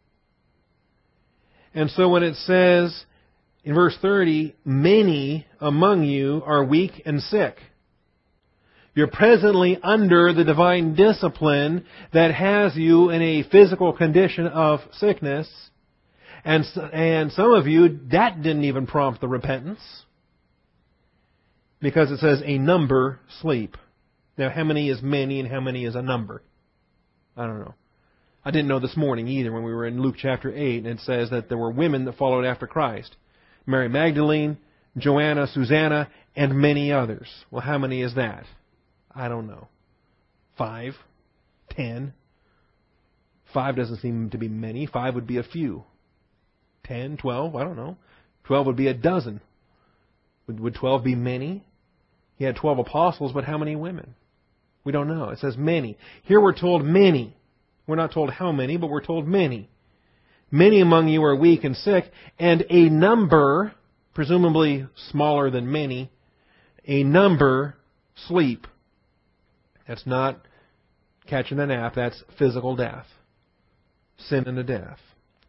And so when it says in verse thirty, many among you are weak and sick. You're presently under the divine discipline that has you in a physical condition of sickness. And, and some of you, that didn't even prompt the repentance. Because it says, a number sleep. Now, how many is many and how many is a number? I don't know. I didn't know this morning either when we were in Luke chapter eight, and it says that there were women that followed after Christ. Mary Magdalene, Joanna, Susanna, and many others. Well, how many is that? I don't know. Five? Ten? Five doesn't seem to be many. Five would be a few. Ten? Twelve? I don't know. Twelve would be a dozen. Would, would twelve be many? He had twelve apostles, but how many women? We don't know. It says many. Here we're told many. We're not told how many, but we're told many. Many among you are weak and sick, and a number, presumably smaller than many, a number sleep. That's not catching a nap. That's physical death. Sin unto death.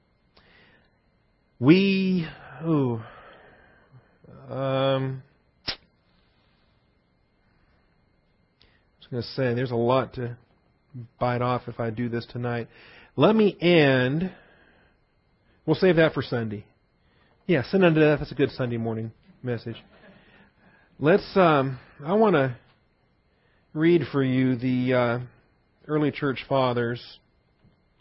We, ooh, um, I was going to say, there's a lot to bite off if I do this tonight. Let me end. We'll save that for Sunday. Yeah, sin unto death. That's a good Sunday morning message. Let's. Um, I want to read for you the uh, early church fathers,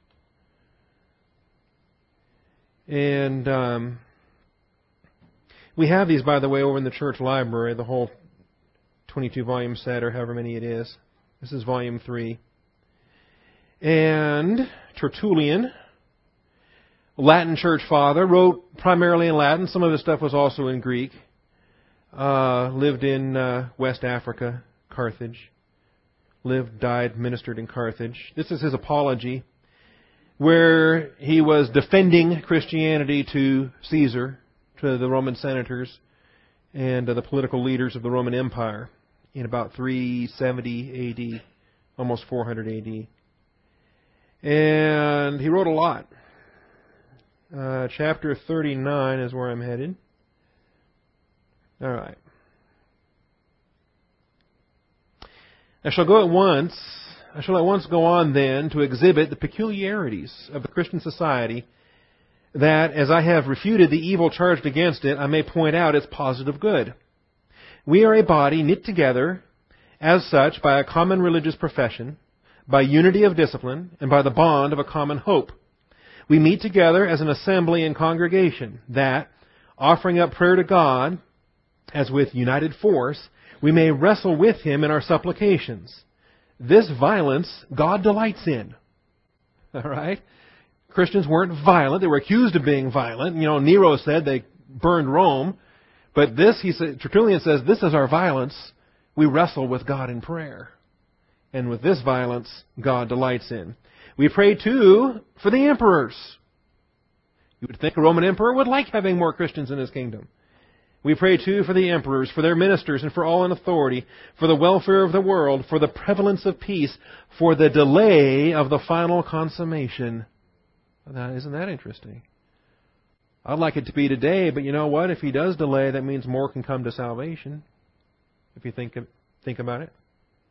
and um, We have these, by the way, over in the church library, the whole twenty-two volume set, or however many it is. This is volume three. And Tertullian, Latin church father, wrote primarily in Latin. Some of his stuff was also in Greek. Uh, lived in uh, West Africa, Carthage. Lived, died, ministered in Carthage. This is his apology, where he was defending Christianity to Caesar, to the Roman senators, and uh, the political leaders of the Roman Empire in about three seventy A D, almost four hundred A D. And he wrote a lot. Uh, chapter thirty-nine is where I'm headed. All right. I shall go at once. I shall at once go on then to exhibit the peculiarities of the Christian society, that, as I have refuted the evil charged against it, I may point out its positive good. We are a body knit together, as such, by a common religious profession, by unity of discipline, and by the bond of a common hope. We meet together as an assembly and congregation, that, offering up prayer to God, as with united force, we may wrestle with Him in our supplications. This violence God delights in. All right? Christians weren't violent. They were accused of being violent. You know, Nero said they burned Rome. But this, he said, Tertullian says, this is our violence. We wrestle with God in prayer. And with this violence, God delights in. We pray, too, for the emperors. You would think a Roman emperor would like having more Christians in his kingdom. We pray, too, for the emperors, for their ministers, and for all in authority, for the welfare of the world, for the prevalence of peace, for the delay of the final consummation. Now, isn't that interesting? I'd like it to be today, but you know what? If he does delay, that means more can come to salvation, if you think, think about it.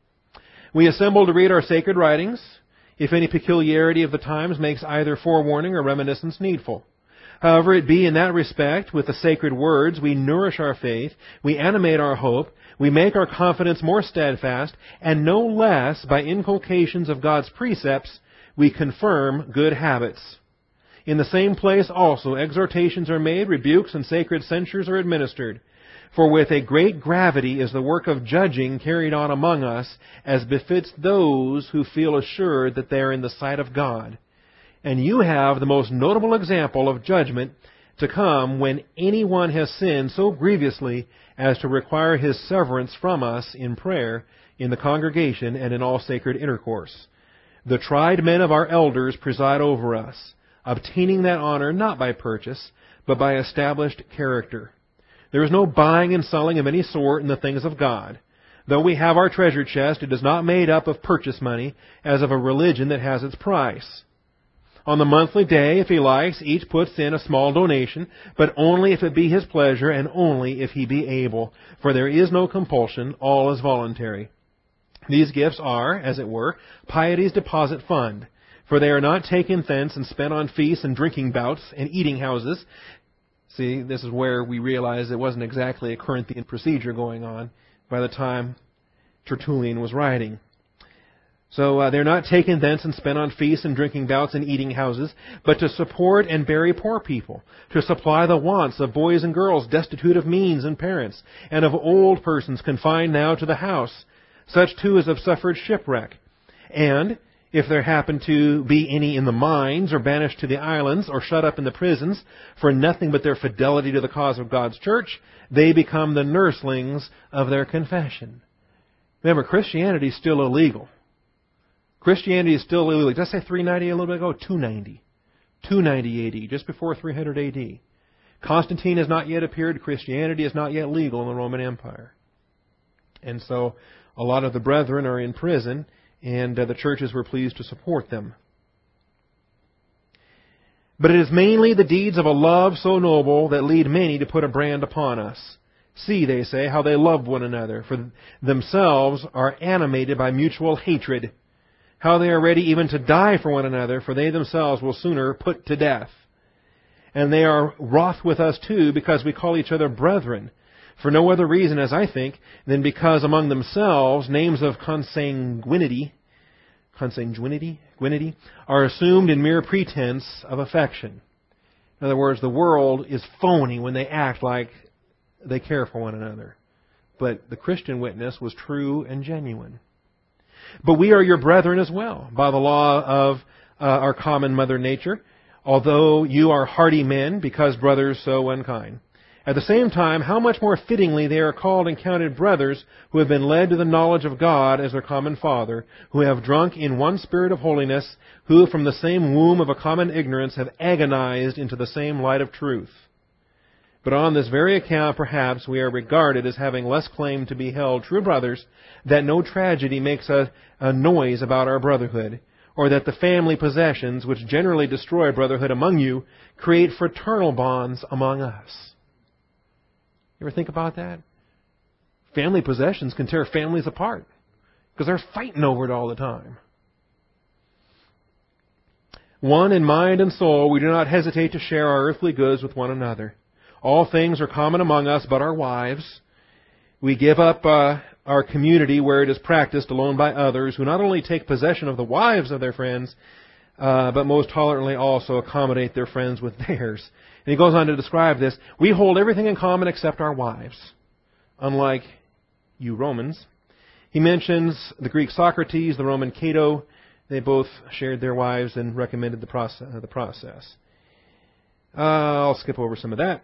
We assemble to read our sacred writings, if any peculiarity of the times makes either forewarning or reminiscence needful. However it be in that respect, with the sacred words, we nourish our faith, we animate our hope, we make our confidence more steadfast, and no less, by inculcations of God's precepts, we confirm good habits. In the same place also exhortations are made, rebukes and sacred censures are administered. For with a great gravity is the work of judging carried on among us, as befits those who feel assured that they are in the sight of God. And you have the most notable example of judgment to come when anyone has sinned so grievously as to require his severance from us in prayer, in the congregation, and in all sacred intercourse. The tried men of our elders preside over us, obtaining that honor not by purchase, but by established character. There is no buying and selling of any sort in the things of God. Though we have our treasure chest, it is not made up of purchase money, as of a religion that has its price. On the monthly day, if he likes, each puts in a small donation, but only if it be his pleasure and only if he be able. For there is no compulsion, all is voluntary. These gifts are, as it were, piety's deposit fund, for they are not taken thence and spent on feasts and drinking bouts and eating houses. See, this is where we realize it wasn't exactly a Corinthian procedure going on by the time Tertullian was writing. So uh, they're not taken thence and spent on feasts and drinking bouts and eating houses, but to support and bury poor people, to supply the wants of boys and girls destitute of means and parents, and of old persons confined now to the house, such too as have suffered shipwreck. And if there happen to be any in the mines, or banished to the islands, or shut up in the prisons, for nothing but their fidelity to the cause of God's church, they become the nurslings of their confession. Remember, Christianity is still illegal. Christianity is still illegal. Did I say three ninety a little bit ago? two ninety. two ninety A D, just before three hundred A D. Constantine has not yet appeared. Christianity is not yet legal in the Roman Empire. And so a lot of the brethren are in prison, and uh, the churches were pleased to support them. But it is mainly the deeds of a love so noble that lead many to put a brand upon us. See, they say, how they love one another, for themselves are animated by mutual hatred. How they are ready even to die for one another, for they themselves will sooner put to death. And they are wroth with us too, because we call each other brethren, for no other reason, as I think, than because among themselves names of consanguinity, consanguinity, guinity, are assumed in mere pretense of affection. In other words, the world is phony when they act like they care for one another. But the Christian witness was true and genuine. But we are your brethren as well, by the law of uh, our common mother nature, although you are hardy men, because brothers so unkind. At the same time, how much more fittingly they are called and counted brothers who have been led to the knowledge of God as their common Father, who have drunk in one spirit of holiness, who from the same womb of a common ignorance have agonized into the same light of truth. But on this very account, perhaps, we are regarded as having less claim to be held true brothers, that no tragedy makes a, a noise about our brotherhood, or that the family possessions, which generally destroy brotherhood among you, create fraternal bonds among us. You ever think about that? Family possessions can tear families apart because they're fighting over it all the time. One in mind and soul, we do not hesitate to share our earthly goods with one another. All things are common among us but our wives. We give up uh, our community where it is practiced alone by others who not only take possession of the wives of their friends, uh, but most tolerantly also accommodate their friends with theirs. And he goes on to describe this. We hold everything in common except our wives, unlike you Romans. He mentions the Greek Socrates, the Roman Cato. They both shared their wives and recommended the process. The process. Uh, I'll skip over some of that.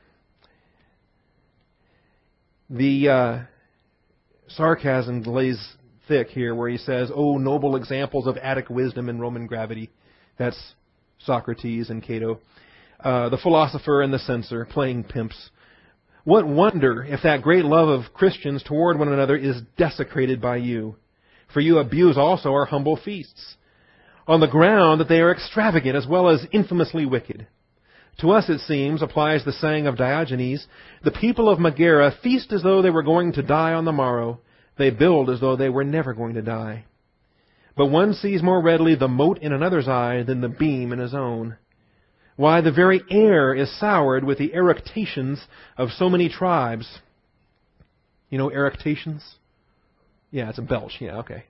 The uh, sarcasm lays thick here where he says, "Oh, noble examples of Attic wisdom and Roman gravity." That's Socrates and Cato. Uh, the philosopher and the censor, playing pimps. What wonder if that great love of Christians toward one another is desecrated by you. For you abuse also our humble feasts, on the ground that they are extravagant as well as infamously wicked. To us, it seems, applies the saying of Diogenes, the people of Megara feast as though they were going to die on the morrow. They build as though they were never going to die. But one sees more readily the mote in another's eye than the beam in his own. Why, the very air is soured with the eructations of so many tribes. You know eructations? Yeah, it's a belch. Yeah, okay.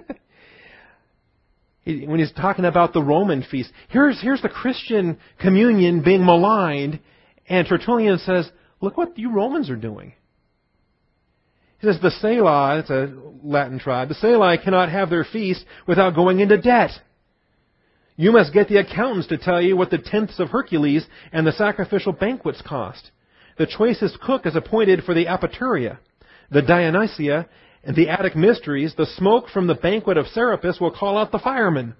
When he's talking about the Roman feast, here's here's the Christian communion being maligned, and Tertullian says, look what you Romans are doing. He says, the Salii, it's a Latin tribe, the Salii cannot have their feast without going into debt. You must get the accountants to tell you what the tenths of Hercules and the sacrificial banquets cost. The choicest cook is appointed for the Apaturia, the Dionysia, and the Attic mysteries. The smoke from the banquet of Serapis will call out the firemen.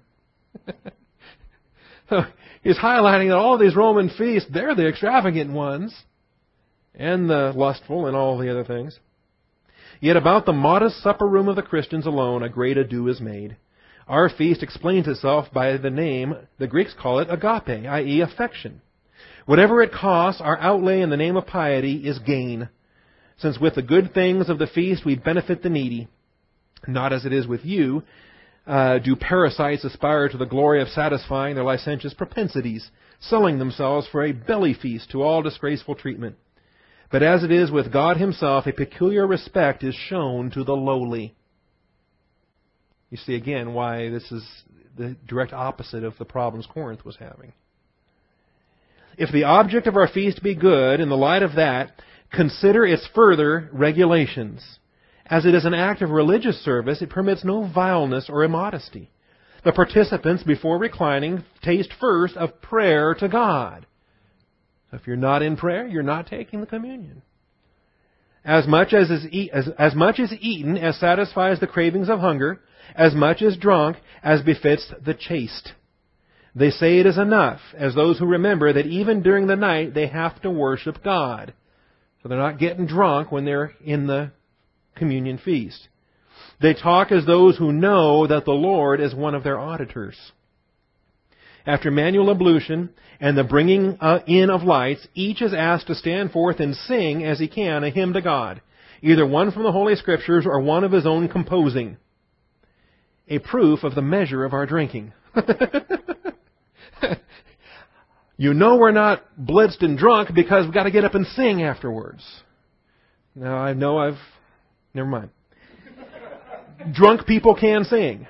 So he's highlighting that all of these Roman feasts, they're the extravagant ones, and the lustful and all the other things. Yet about the modest supper room of the Christians alone a great ado is made. Our feast explains itself by the name, the Greeks call it agape, that is affection. Whatever it costs, our outlay in the name of piety is gain, since with the good things of the feast we benefit the needy. Not as it is with you, uh, do parasites aspire to the glory of satisfying their licentious propensities, selling themselves for a belly feast to all disgraceful treatment. But as it is with God Himself, a peculiar respect is shown to the lowly. You see again why this is the direct opposite of the problems Corinth was having. If the object of our feast be good, in the light of that, consider its further regulations. As it is an act of religious service, it permits no vileness or immodesty. The participants, before reclining, taste first of prayer to God. If you're not in prayer, you're not taking the communion. As much as is eat, as, as much is eaten as satisfies the cravings of hunger, as much is drunk as befits the chaste. They say it is enough, as those who remember that even during the night they have to worship God. So they're not getting drunk when they're in the communion feast. They talk as those who know that the Lord is one of their auditors. After manual ablution and the bringing in of lights, each is asked to stand forth and sing as he can a hymn to God, either one from the Holy Scriptures or one of his own composing. A proof of the measure of our drinking. You know we're not blitzed and drunk because we've got to get up and sing afterwards. Now, I know I've... Never mind. Drunk people can sing.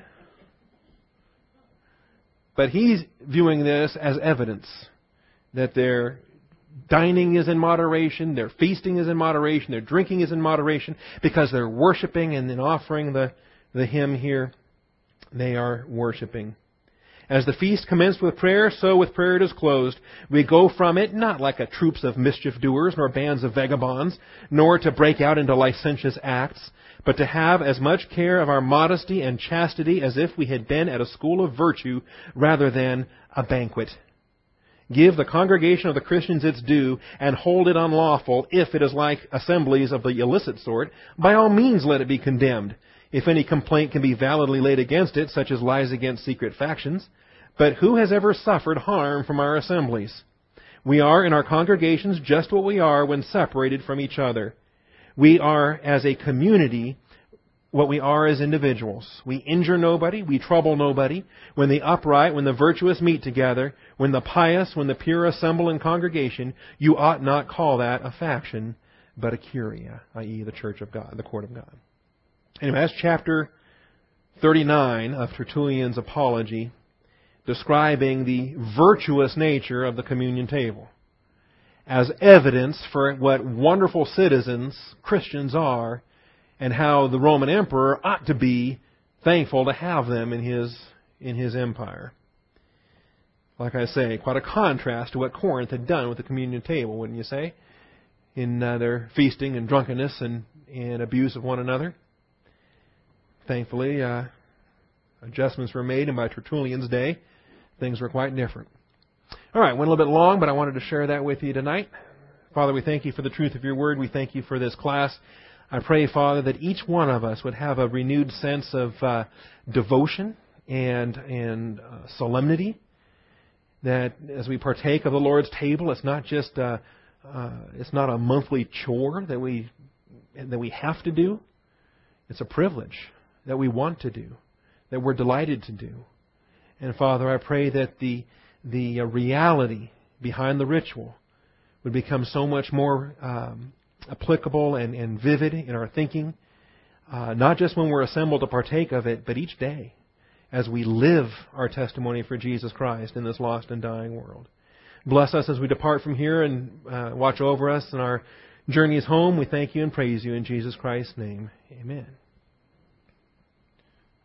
But he's viewing this as evidence that they're dining is in moderation, their feasting is in moderation, their drinking is in moderation, because they're worshiping and then offering the, the hymn here. They are worshiping. As the feast commenced with prayer, so with prayer it is closed. We go from it not like a troops of mischief doers, nor bands of vagabonds, nor to break out into licentious acts, but to have as much care of our modesty and chastity as if we had been at a school of virtue rather than a banquet. Give the congregation of the Christians its due, and hold it unlawful, if it is like assemblies of the illicit sort. By all means let it be condemned, if any complaint can be validly laid against it, such as lies against secret factions. But who has ever suffered harm from our assemblies? We are in our congregations just what we are when separated from each other. We are, as a community, what we are as individuals. We injure nobody, we trouble nobody. When the upright, when the virtuous meet together, when the pious, when the pure assemble in congregation, you ought not call that a faction, but a curia, that is the church of God, the court of God. Anyway, that's chapter thirty-nine of Tertullian's Apology, describing the virtuous nature of the communion table as evidence for what wonderful citizens Christians are, and how the Roman emperor ought to be thankful to have them in his in his empire. Like I say, quite a contrast to what Corinth had done with the communion table, wouldn't you say? In uh, their feasting and drunkenness and, and abuse of one another. Thankfully, uh, adjustments were made, and by Tertullian's day, things were quite different. All right, went a little bit long, but I wanted to share that with you tonight. Father, we thank you for the truth of your word. We thank you for this class. I pray, Father, that each one of us would have a renewed sense of uh, devotion and and uh, solemnity. That as we partake of the Lord's table, it's not just a, uh, it's not a monthly chore that we that we have to do. It's a privilege that we want to do, that we're delighted to do. And Father, I pray that the the uh, reality behind the ritual would become so much more um, applicable and, and vivid in our thinking, uh, not just when we're assembled to partake of it, but each day as we live our testimony for Jesus Christ in this lost and dying world. Bless us as we depart from here, and uh, watch over us in our journeys home. We thank you and praise you in Jesus Christ's name. Amen.